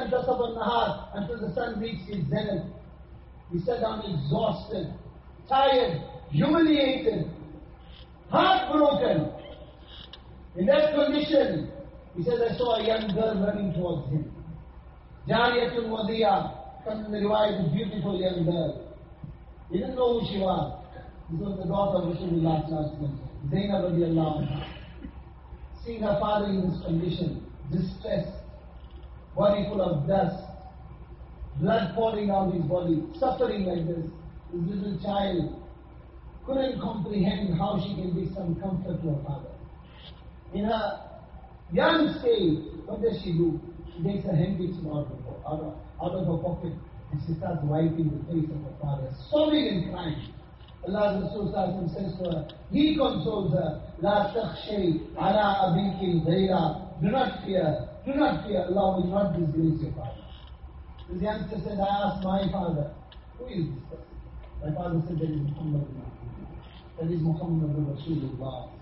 until the sun reached its zenith. He sat down exhausted, tired, humiliated, heartbroken. In that condition, he says, I saw a young girl running towards him. Jariyatul Wadiya, comes in the riwayat, a beautiful young girl. He didn't know who she was. This was the daughter of Rasulullah Sallallahu Alaihi Wasallam, Zainab radiallahu anha. Seeing her father in this condition, distressed, body full of dust, blood pouring down his body, suffering like this, this little child couldn't comprehend how she can be some comfort to her father. In her young stage, what does she do? She takes a handkerchief out of, her, out, of, out of her pocket and she starts wiping the face of her father, sobbing and crying. Allah Rasul says to her, he consoles her, La takhshay ala abiki ghayra. Do not fear, do not fear, Allah will not disgrace your father. This youngster said, I asked my father, who is this person? My father said, that is Muhammad. That is Muhammad Rasulullah.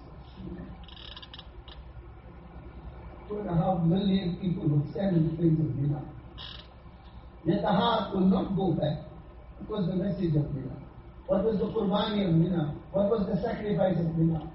Two and a half million people would stand in the plains of Mina. Yet the heart will not go back. What was the message of Mina? What was the Qurbani of Mina? What was the sacrifice of Mina?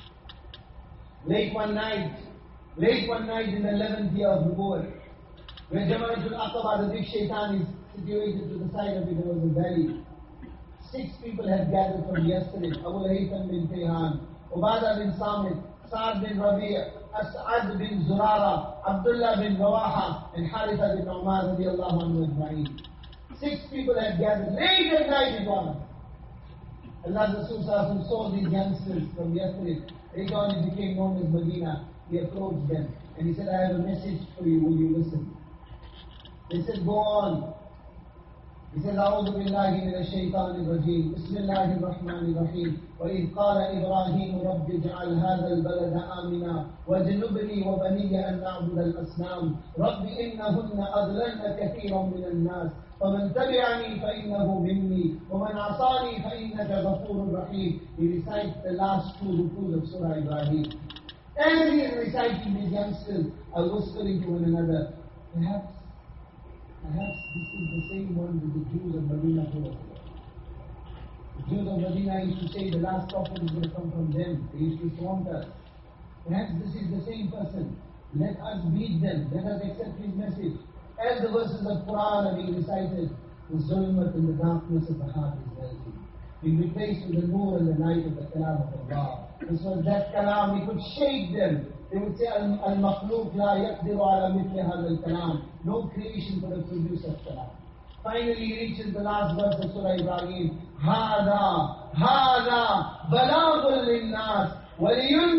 Late one night, late one night in the eleventh year of Nubuwwat, where Jamaratul Aqaba, the big shaitan, is situated to the side of it, there was a valley. Six people had gathered from yesterday. Abu Haytham bin Tayhan, Ubadah bin Samit, Sa'ad bin Rabi', As'ad bin Zurara, Abdullah bin Rawaha, and Haritha bin Umar radiallahu anhu ajma'in. Six people had gathered. Late at night it was. Allah Rasul saw these youngsters from yesterday. Later on it became known as Medina. He approached them and he said, I have a message for you, will you listen? They said, go on. He said, أعوذ بالله من الشيطان الرجيم بسم الله الرحمن الرحيم وإذ قال إبراهيم رب اجعل هذا البلد آمنا واجنبني وبني أن نعبد الأصنام رب إنهن أضللن كثيرا من الناس ومن تبعني فإنه مني ومن عصاني فإنك غفور رحيم. He recites the last two rukus of Surah Ibrahim. As he is reciting, these youngsters are whispering to one another, perhaps Perhaps this is the same one that the Jews of Medina told us. The Jews of Medina used to say the last prophet is going to come from them. They used to taunt us. Perhaps this is the same person. Let us beat them. Let us accept his message. As the verses of Quran are being recited, the zulmat and the darkness of the heart is melting. Being replaced with the nur and the light of the kalam of Allah. This was that kalam, we could shake them. They would say, Al-Makhluq la yaqdiru ala mithli hadha al-kalam. No creation could have produced such kalam. Finally he reaches the last verse of Surah Ibrahim. Hada, hada, balagul linnas, waliyundaru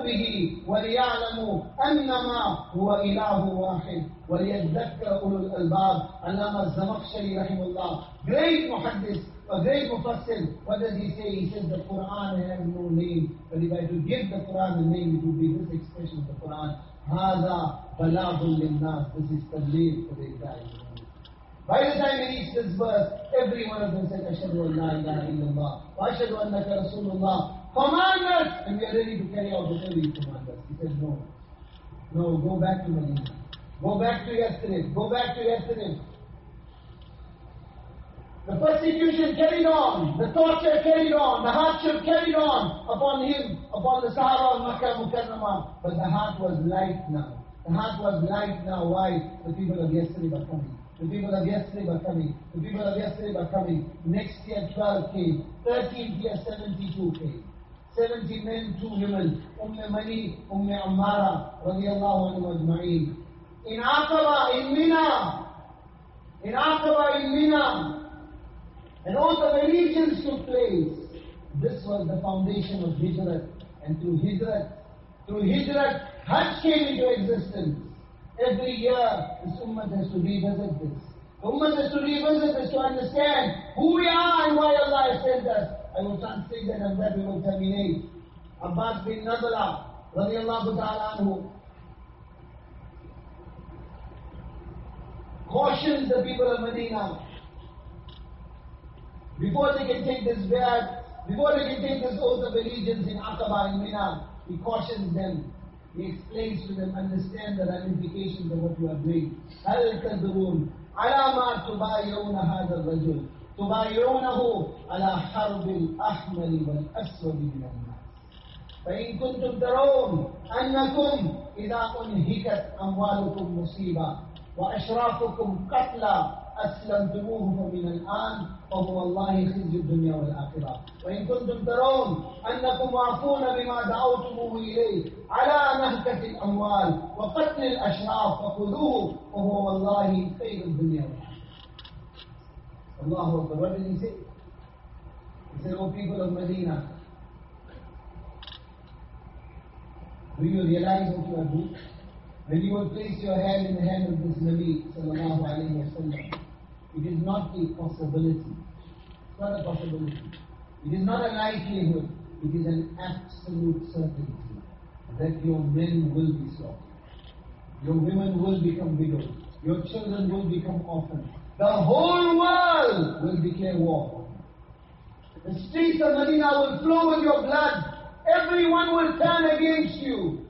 به وليعلموا أنما هو إله واحد وليذكر أولو الألباب. Allama al-Zamakhshari rahimahullah, great muhaddis, a great mufassir. What does he say? He says the Quran has no name, but if I to give the Quran a name, it would be this expression of the Quran: هذا بلاغ للناس. This is tabligh for the entire world. By the time he reached this verse, every one of them said, Ashhadu an la ilaha illallah, wa ashhadu annaka Rasulullah. Command us! And we are ready to carry out whatever you command us. He said, no. No, go back to Medina. Go back to Yathrib. Go back to Yathrib. The persecution carried on. The torture carried on. The hardship carried on upon him, upon the Sahaba of Makkah Mukarramah. But the heart was light now. The heart was light now. Why? The people of Yathrib are coming. The people of Yathrib are coming. The people of Yathrib are coming. Next year twelve came. thirteenth year seventy-two came. seventy men, two women. Umm Mani, Umm Ammara, radiallahu anhu ajma'een. In Aqaba, in Mina. In Aqaba, in Mina. And all the allegiance took place. This was the foundation of Hijrat. And through Hijrat, through Hijrat, Hajj came into existence. Every year, this ummah has to revisit this. The ummah has to revisit this to understand who we are and why Allah has sent us. I will translate that and that we will terminate. Abbas bin Nadla, radiallahu ta'ala anhu, cautions the people of Medina before they can take this bayat, before they can take this oath of allegiance in Aqaba in Mina. He cautions them. He explains to them, understand the ramifications of what you are doing. هل تدرون على ما تبايعون هذا الرجل تبايعونه على حرب الأحمر والأسود من الناس. فإن كنتم ترون أنكم إذا أنهكت أموالكم مصيبة وأشرافكم قتلى أسلمتموه فمن الآن وهو الله خزي الدنيا والآخرة. وإن كنتم ترون أنكم واقفون بما دعوتموه إليه على نهكة الأموال وقتل الأشراف فخذوه وهو والله خير الدنيا والآخرة. Allahu Akbar. What did he say? He said, O people of Medina, do you realize what you are doing? When you will place your hand in the hand of this Nabi sallallahu alayhi wa sallam, it is not a possibility. It's not a possibility. It is not a likelihood. It is an absolute certainty that your men will be slaughtered. Your women will become widows. Your children will become orphans. The whole world will declare war. The streets of Medina will flow with your blood. Everyone will turn against you.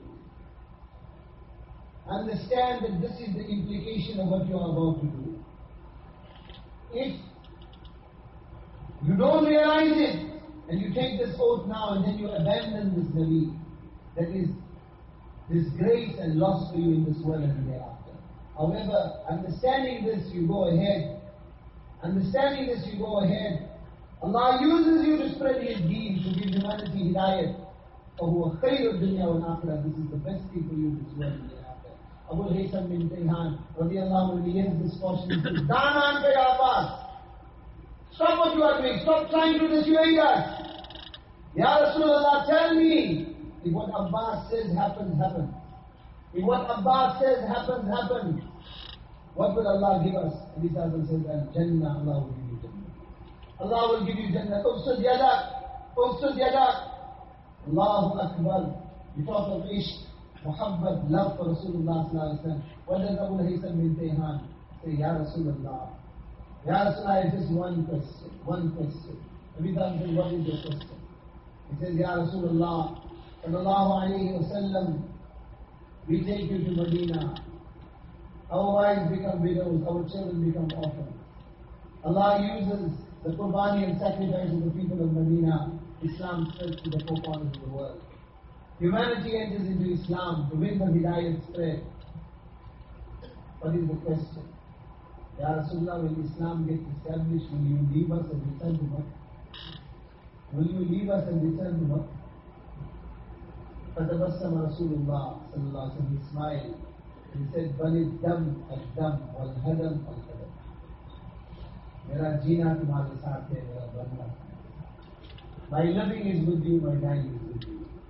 Understand that this is the implication of what you are about to do. If you don't realize it, and you take this oath now and then you abandon this Nabi, that is disgrace and loss for you in this world and hereafter. However, understanding this, you go ahead. Understanding this, you go ahead. Allah uses you to spread His deen, to give humanity hidayat. فَهُوَ خَيْرُ الدُّنْيَا وَالْآخِرَةِ. This is the best thing for you in this world and hereafter. Abu al-Haytham bin Tayhan, radiallahu anhu, he hears this caution. He says, Danan ka ya Abbas. Stop what you are doing. Stop trying to dissuade us. Ya Rasulullah, tell me, if what Abbas says happens, happens. If what Abbas says happens, happens. What will Allah give us? And he says, Al-Jannah, Allah will give you Jannah. Allah will give you Jannah. Ufsud yadak. Ufsud yadak. Allahu Akbar. You talk of ishq, muhabbat, love for Rasulullah sallallahu alaihi wasallam. What does Abu al-Haytham bin Tayhan say? Ya Rasulullah. Ya Rasulullah, it's just one question. One question. Every time he says, what is your question? He says, Ya Rasulullah, sallallahu alayhi wa sallam, we take you to Medina. Our wives become widows, our children become orphans. Allah uses the qurbani and sacrifice of the people of Medina. Islam spreads to the four corners of the world. Humanity enters into Islam, the wind of Hidayat spread. What is the question? Ya Rasulullah, when Islam gets established, will you leave us and return to Makkah? Will you leave us and return to Makkah? فَتَبَسَّمَ رَسُولُ اللَّهِ صلى الله عليه وسلم. He smiled. He said, بَلِ الدَّمْ الدَّمْ وَالْهَدَمْ الْهَدَمْ. मेरा जीना तुम्हारे साथ है, मेरा बनना. My living is with you, my dying is with you.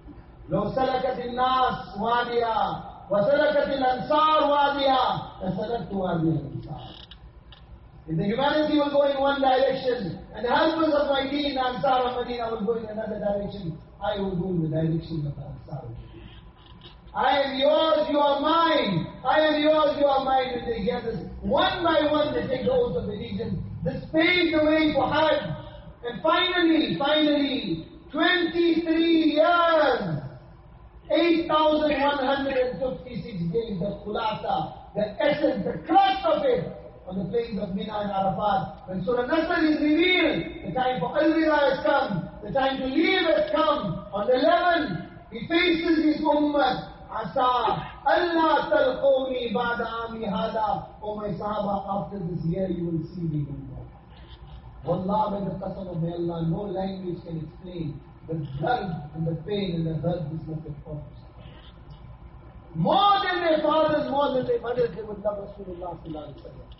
لو سلكت الناس واديا وسلكت الأنصار واديا لسلكت وادي الأنصار. If the humanity will go in one direction and the husbands of my deen, the Ansar of Medina will go in another direction, I will go in the direction of the Ansar of Medina. I am yours, you are mine. I am yours, you are mine. And they gather one by one, they take the oath of allegiance. This paves the way for Hajj. And finally, finally, twenty-three years, eight thousand one hundred fifty-six days, the khulasa, the essence, the crux of it, on the plains of Mina and Arafat. When Surah Nasr is revealed, the time for Al-Wida has come, the time to leave has come. On the eleventh, he faces his ummah. Asa Allah talqawni ba'da ami hada. O my Sahaba, after this year you will see me no more. Wallah, by the qasam of Allah, no language can explain the dard and the pain and the hurt this must have caused. More than their fathers, more than their mothers, they would love Rasulullah sallallahu alaihi wasallam.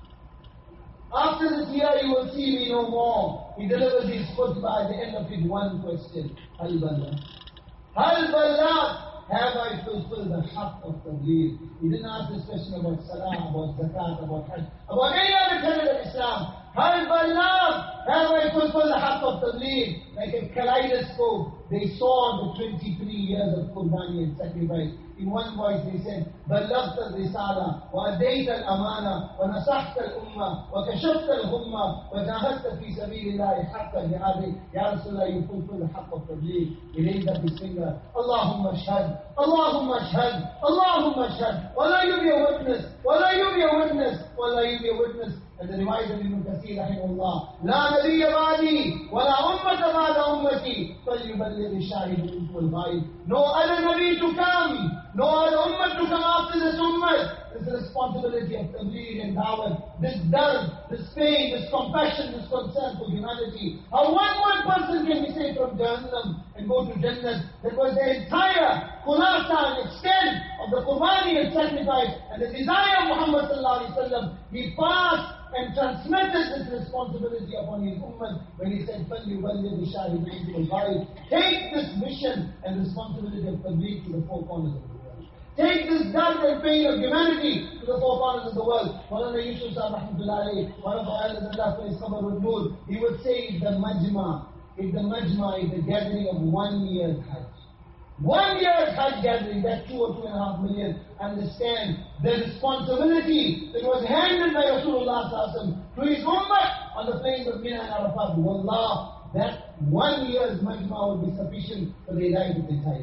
After this year you will see me no more. He delivers his khutbah at the end of it, one question. Hal balagh? Hal balagh? Have I fulfilled the haqq of tabligh? He didn't ask this question about salah, about zakat, about hajj, about any other tenet of Islam. Hal balagh? Have I fulfilled the haqq of tabligh? Like a kaleidoscope, they saw the twenty-three years of qurbani and sacrifice. In one voice they said, بلغت الرسالة وأديت الأمانة ونصحت الأمة وكشفت الغمة وجاهدت في سبيل الله حق جهاده. Ya Rasulullah, you fulfill the haqq of tabligh. He raised up his finger. Allahumma ashhad, Allahumma ashhad, Allahumma ashhad. Wallah, you be a witness. Wallah, you be a witness. Wallah, you be a witness. And the riwayat of Ibn Kathir rahimahullah, لا نبي بعدي ولا أمة بعد أمتي فليبلغ الشاهد منكم الغائب. No other Nabi to come, no other ummah to come after this ummah. It's the responsibility of tabligh and da'wah. This dard, this pain, this compassion, this concern for humanity. How one one person can be saved from Jahannam and go to Jannah. That was the entire khulasa and extent of the qurbani and sacrifice and the desire of Muhammad sallallahu alaihi wasallam. He passed and transmitted this responsibility upon his ummah when he said, فَلْيُبَلِّغِ الشَّاهِدُ مِنكُمُ الْغَائِبَ. Take this mission and responsibility of tabligh to the four corners of the world. Take this dard and pain of humanity to the four corners of the world. Maulana Yusuf Sahib rahmatullahi alayhi, one of our elders Allah for his qabr wal nur, he would say, if the majma, if the majma is the gathering of one year's hajj. One year's hajj gathering, that two or two and a half million, understand the responsibility that was handed by Rasulullah sallallahu alaihi wasallam to his ummah on the plains of Mina and Arafat. Wallah, that one year's majma would be sufficient for the hidayah of the entire.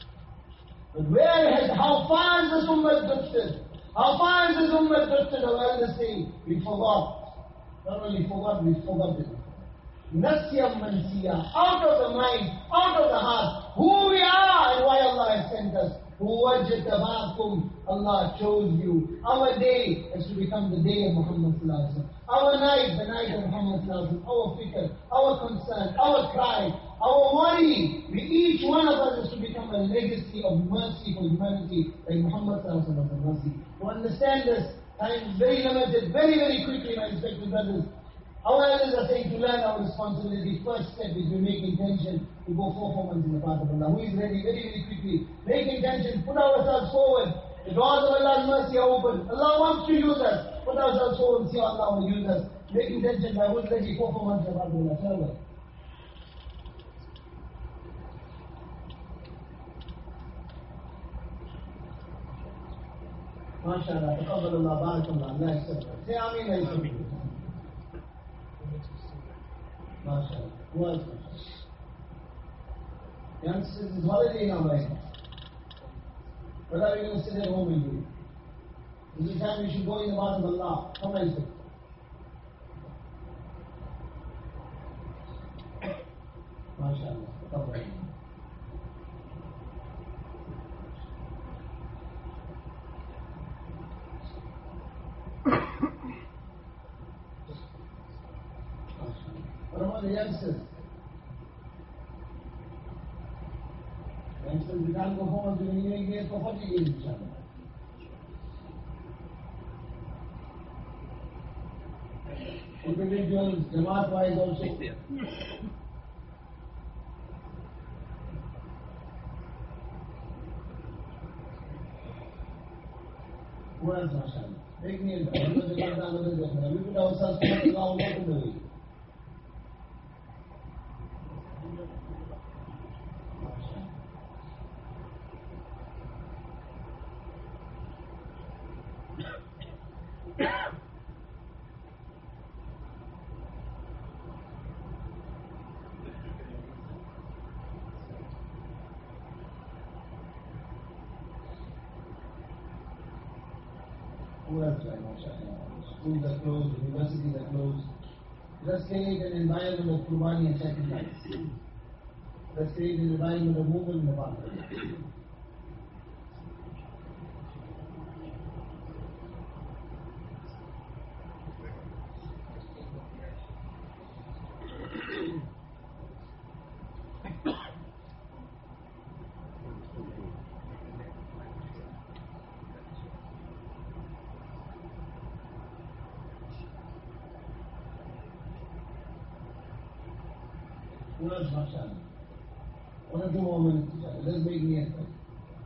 But where has, how far has this ummah drifted? How far has this ummah drifted? Our elders say, we forgot. Not only forgot, we forgot it. Nasyam mansiya, out of the mind, out of the heart, who we are and why Allah has sent us. Wajtabakum, Allah chose you. Our day is to become the day of Muhammad sallallahu alaihi wasallam. Our night, the night of Muhammad sallallahu alaihi wasallam. Our fikr, our concern, our cry, our worry. We, each one of us is to become a legacy of mercy for humanity, like Muhammad sallallahu alaihi wasallam was a mercy. To understand this, time is very limited, very very quickly, my respected brothers. Our elders are saying to learn our responsibility. First step is to make intention to go four four months in the path of Allah. Who is ready? Very, very quickly. Make intention. Put ourselves forward. The doors of Allah's mercy are open. Allah wants to use us. Put ourselves forward and see how Allah will use us. Make intention by who's ready four four months in the path of Allah. Tell us. MashaAllah. Taqabbal Allah. Barakallah. Allah accept. Say Ameen. Ameen. MashaAllah. Who else? Youngsters, it's holiday now, right? What are we going to sit at home and do? This is the time we should go in the path of Allah. Come on, sir. MashaAllah. Come on. What about the youngsters? Youngsters, we can't go home until we make it for forty years, inshallah. Individuals, Jamaat wise also. Words, mashallah. Make me a brother. We put ourselves to Allah, what to do. Schools are closed, universities are closed. Let's create an environment of Qurbani and sacrifice. Let's create an environment of movement in the Bible. Words, mashallah. One or two more minutes, let's make me a thing.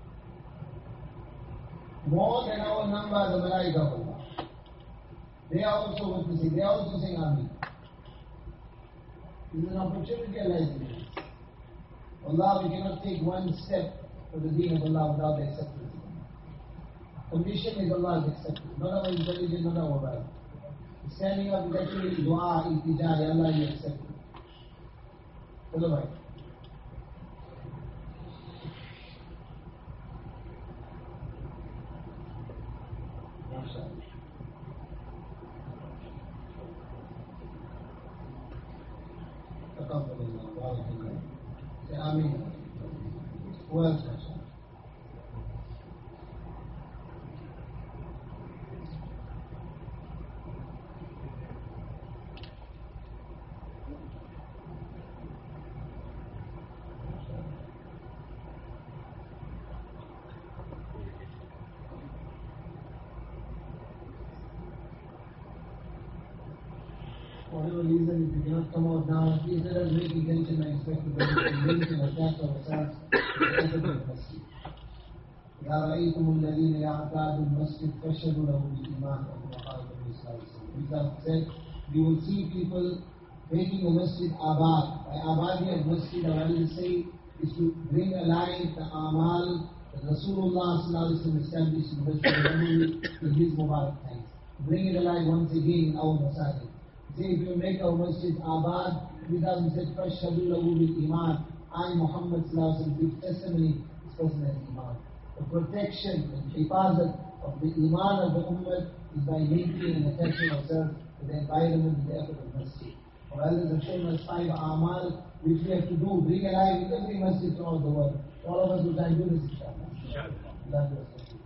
More than our number, the Malaika of Allah. They are also witnessing, they are also saying Ameen. This is an opportunity Allah is giving us. Allah, we cannot take one step for the deen of Allah without the acceptance. Condition is Allah's acceptance, not our intelligence, not our right. Standing up is actually dua, iltija, Ya Allah, you accept it. Hello, bhai. MashaAllah. Taqabbalallah, barakallah. Say Ameen. Who else, MashaAllah? Whatever reason, if you cannot come out now, please let us make intention and expect to convince and attack ourselves because of the masjid. إذا رأيتم الذين يعتادوا المسجد فاشهدوا له بالإيمان كما قال النبي صلى الله عليه وسلم. Jesus said, you will see people making the masjid abad. By abadi of masjid, I will say, is to bring alive the amal that Rasulullah sallallahu alaihi wasallam established in Masjid al-Nabawi in his Mubarak times. Bring it alive once again in our masajid. Say, if you make our masjid abad, because he said, فَاشْهَدُوا لَهُ بِالْإِيمَانِ I, Muhammad sallallahu alaihi wasallam, give testimony, this person has iman. The protection and hifazat of the iman of the ummah is by making and attaching ourselves to the environment and the effort of masjid. Or others have shown us five amal which we have to do, bring alive in every masjid throughout the world. All of us will try and do this, inshallah. Inshallah.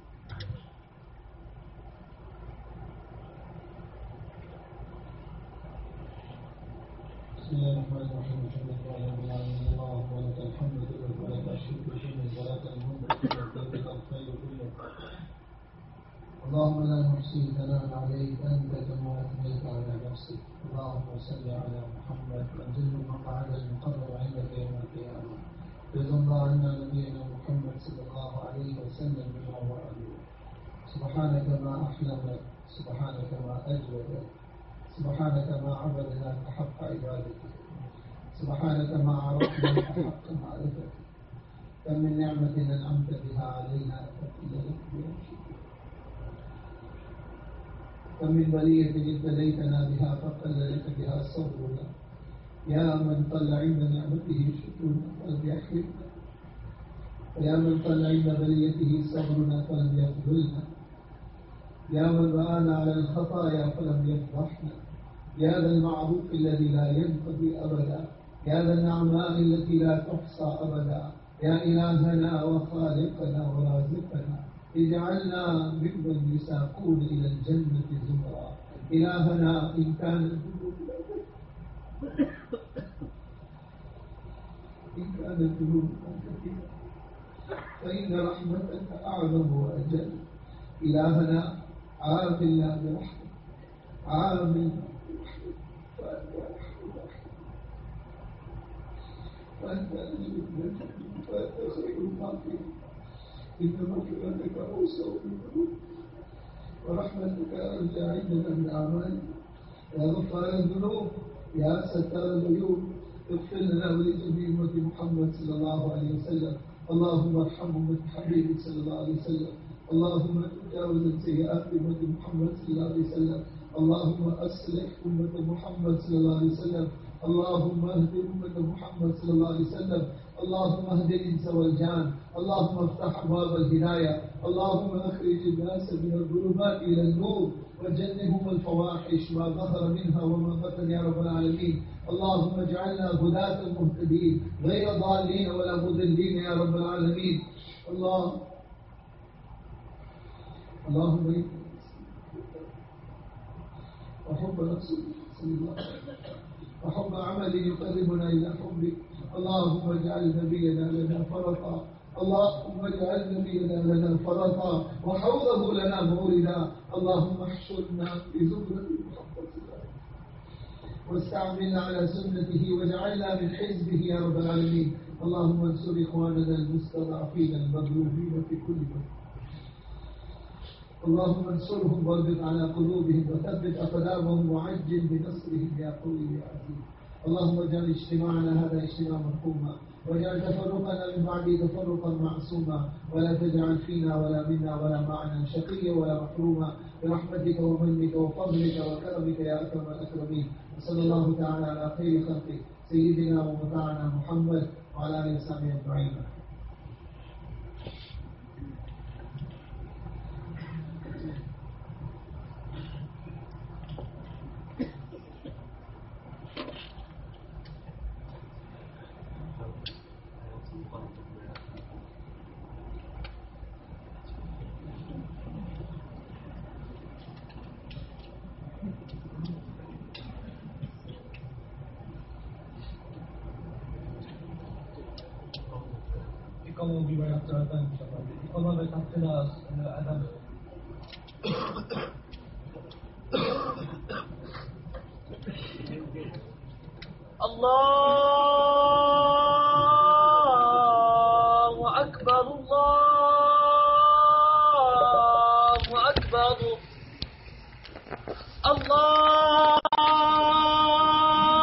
بسم الله الرحمن الرحيم الحمد لله رب العالمين اللهم ولك الحمد لله ولك الشكر شكر الصلاة المنبت والتوبة الخير كله اللهم لا نحصي ثناء عليك أنت كما أثنيت على نفسك اللهم صل على محمد وأنزله مقعد المقرر عندك يوم القيامة رضى الله عنا نبينا محمد صلى الله عليه وسلم بما هو أهله سبحانك ما أحلمك سبحانك ما أجودك سبحانك ما عبدناك حق عبادتك سبحانك ما عرفنا حق معرفتك كم من نعمة أنعمت بها علينا فقيل لك بها كم من بلية ابتليتنا بها فقل لك بها صبرنا يا من طل عند نعمته شكرنا فلم يحرمنا ويا من طل عند بليته صبرنا فلم يخذلنا يا من رآنا على الخطايا فلم يفضحنا يا ذا المعروف الذي لا ينقضي أبدا يا ذا النعماء التي لا تحصى أبدا يا إلهنا وخالقنا ورازقنا اجعلنا ممن يساقون إلى الجنة زمرا إلهنا إن كان الذنوب إن كان الذنوب كثيرة فإن رحمتك أعظم وأجل إلهنا عاملنا برحمة عاملنا وأنت أجل الجنة وأنت خير الغافرين إن مغفرتك أوسع من ذنوب ورحمتك أرجى عندنا من أعمالنا يا غفار الذنوب يا ستار العيوب اغفر لنا ولجميع أمة محمد صلى الله عليه وسلم. اللهم ارحم أمة حبيبك صلى الله عليه وسلم. اللهم تجاوز سيئات أمة محمد صلى الله عليه وسلم. اللهم أصلح أمة محمد صلى الله عليه وسلم. اللهم اهد أمة محمد صلى الله عليه وسلم. اللهم اهد الإنس والجان. اللهم افتح أبواب الهداية. اللهم اخرج الناس من الظلمات إلى النور وجنبهم الفواحش ما ظهر منها وما بطن يا رب العالمين. اللهم اجعلنا هداة مهتدين غير ضالين ولا مضلين يا رب العالمين. الله اللهم وحب رسولك صلى الله عليه وسلم وحب عمل يقربنا إلى حبك. اللهم اجعل نبينا لنا فرطا. اللهم اجعل نبينا لنا فرطا وحوضه لنا موردا. اللهم احشرنا في زمرة محمد واستعملنا على سنته واجعلنا من حزبه يا رب العالمين. اللهم انصر إخواننا المستضعفين المظلومين في كل مكان. اللهم انصرهم واربط على قلوبهم وثبت أقدامهم وعجل بنصرهم يا قوي يا عزيز. اللهم اجعل اجتماعنا هذا اجتماع مرحوما واجعل تفرقنا من بعده تفرقا معصوما ولا تجعل فينا ولا منا ولا معنا شقيا ولا محروما برحمتك ومنك وفضلك وكرمك يا أكرم الأكرمين. وصلى الله تعالى على خير خلقه سيدنا ومتاعنا محمد وعلى آله وصحبه أجمعين. Kalau dibayar jabatan, kalau mereka jelas ada. Allahu Akbar Allah.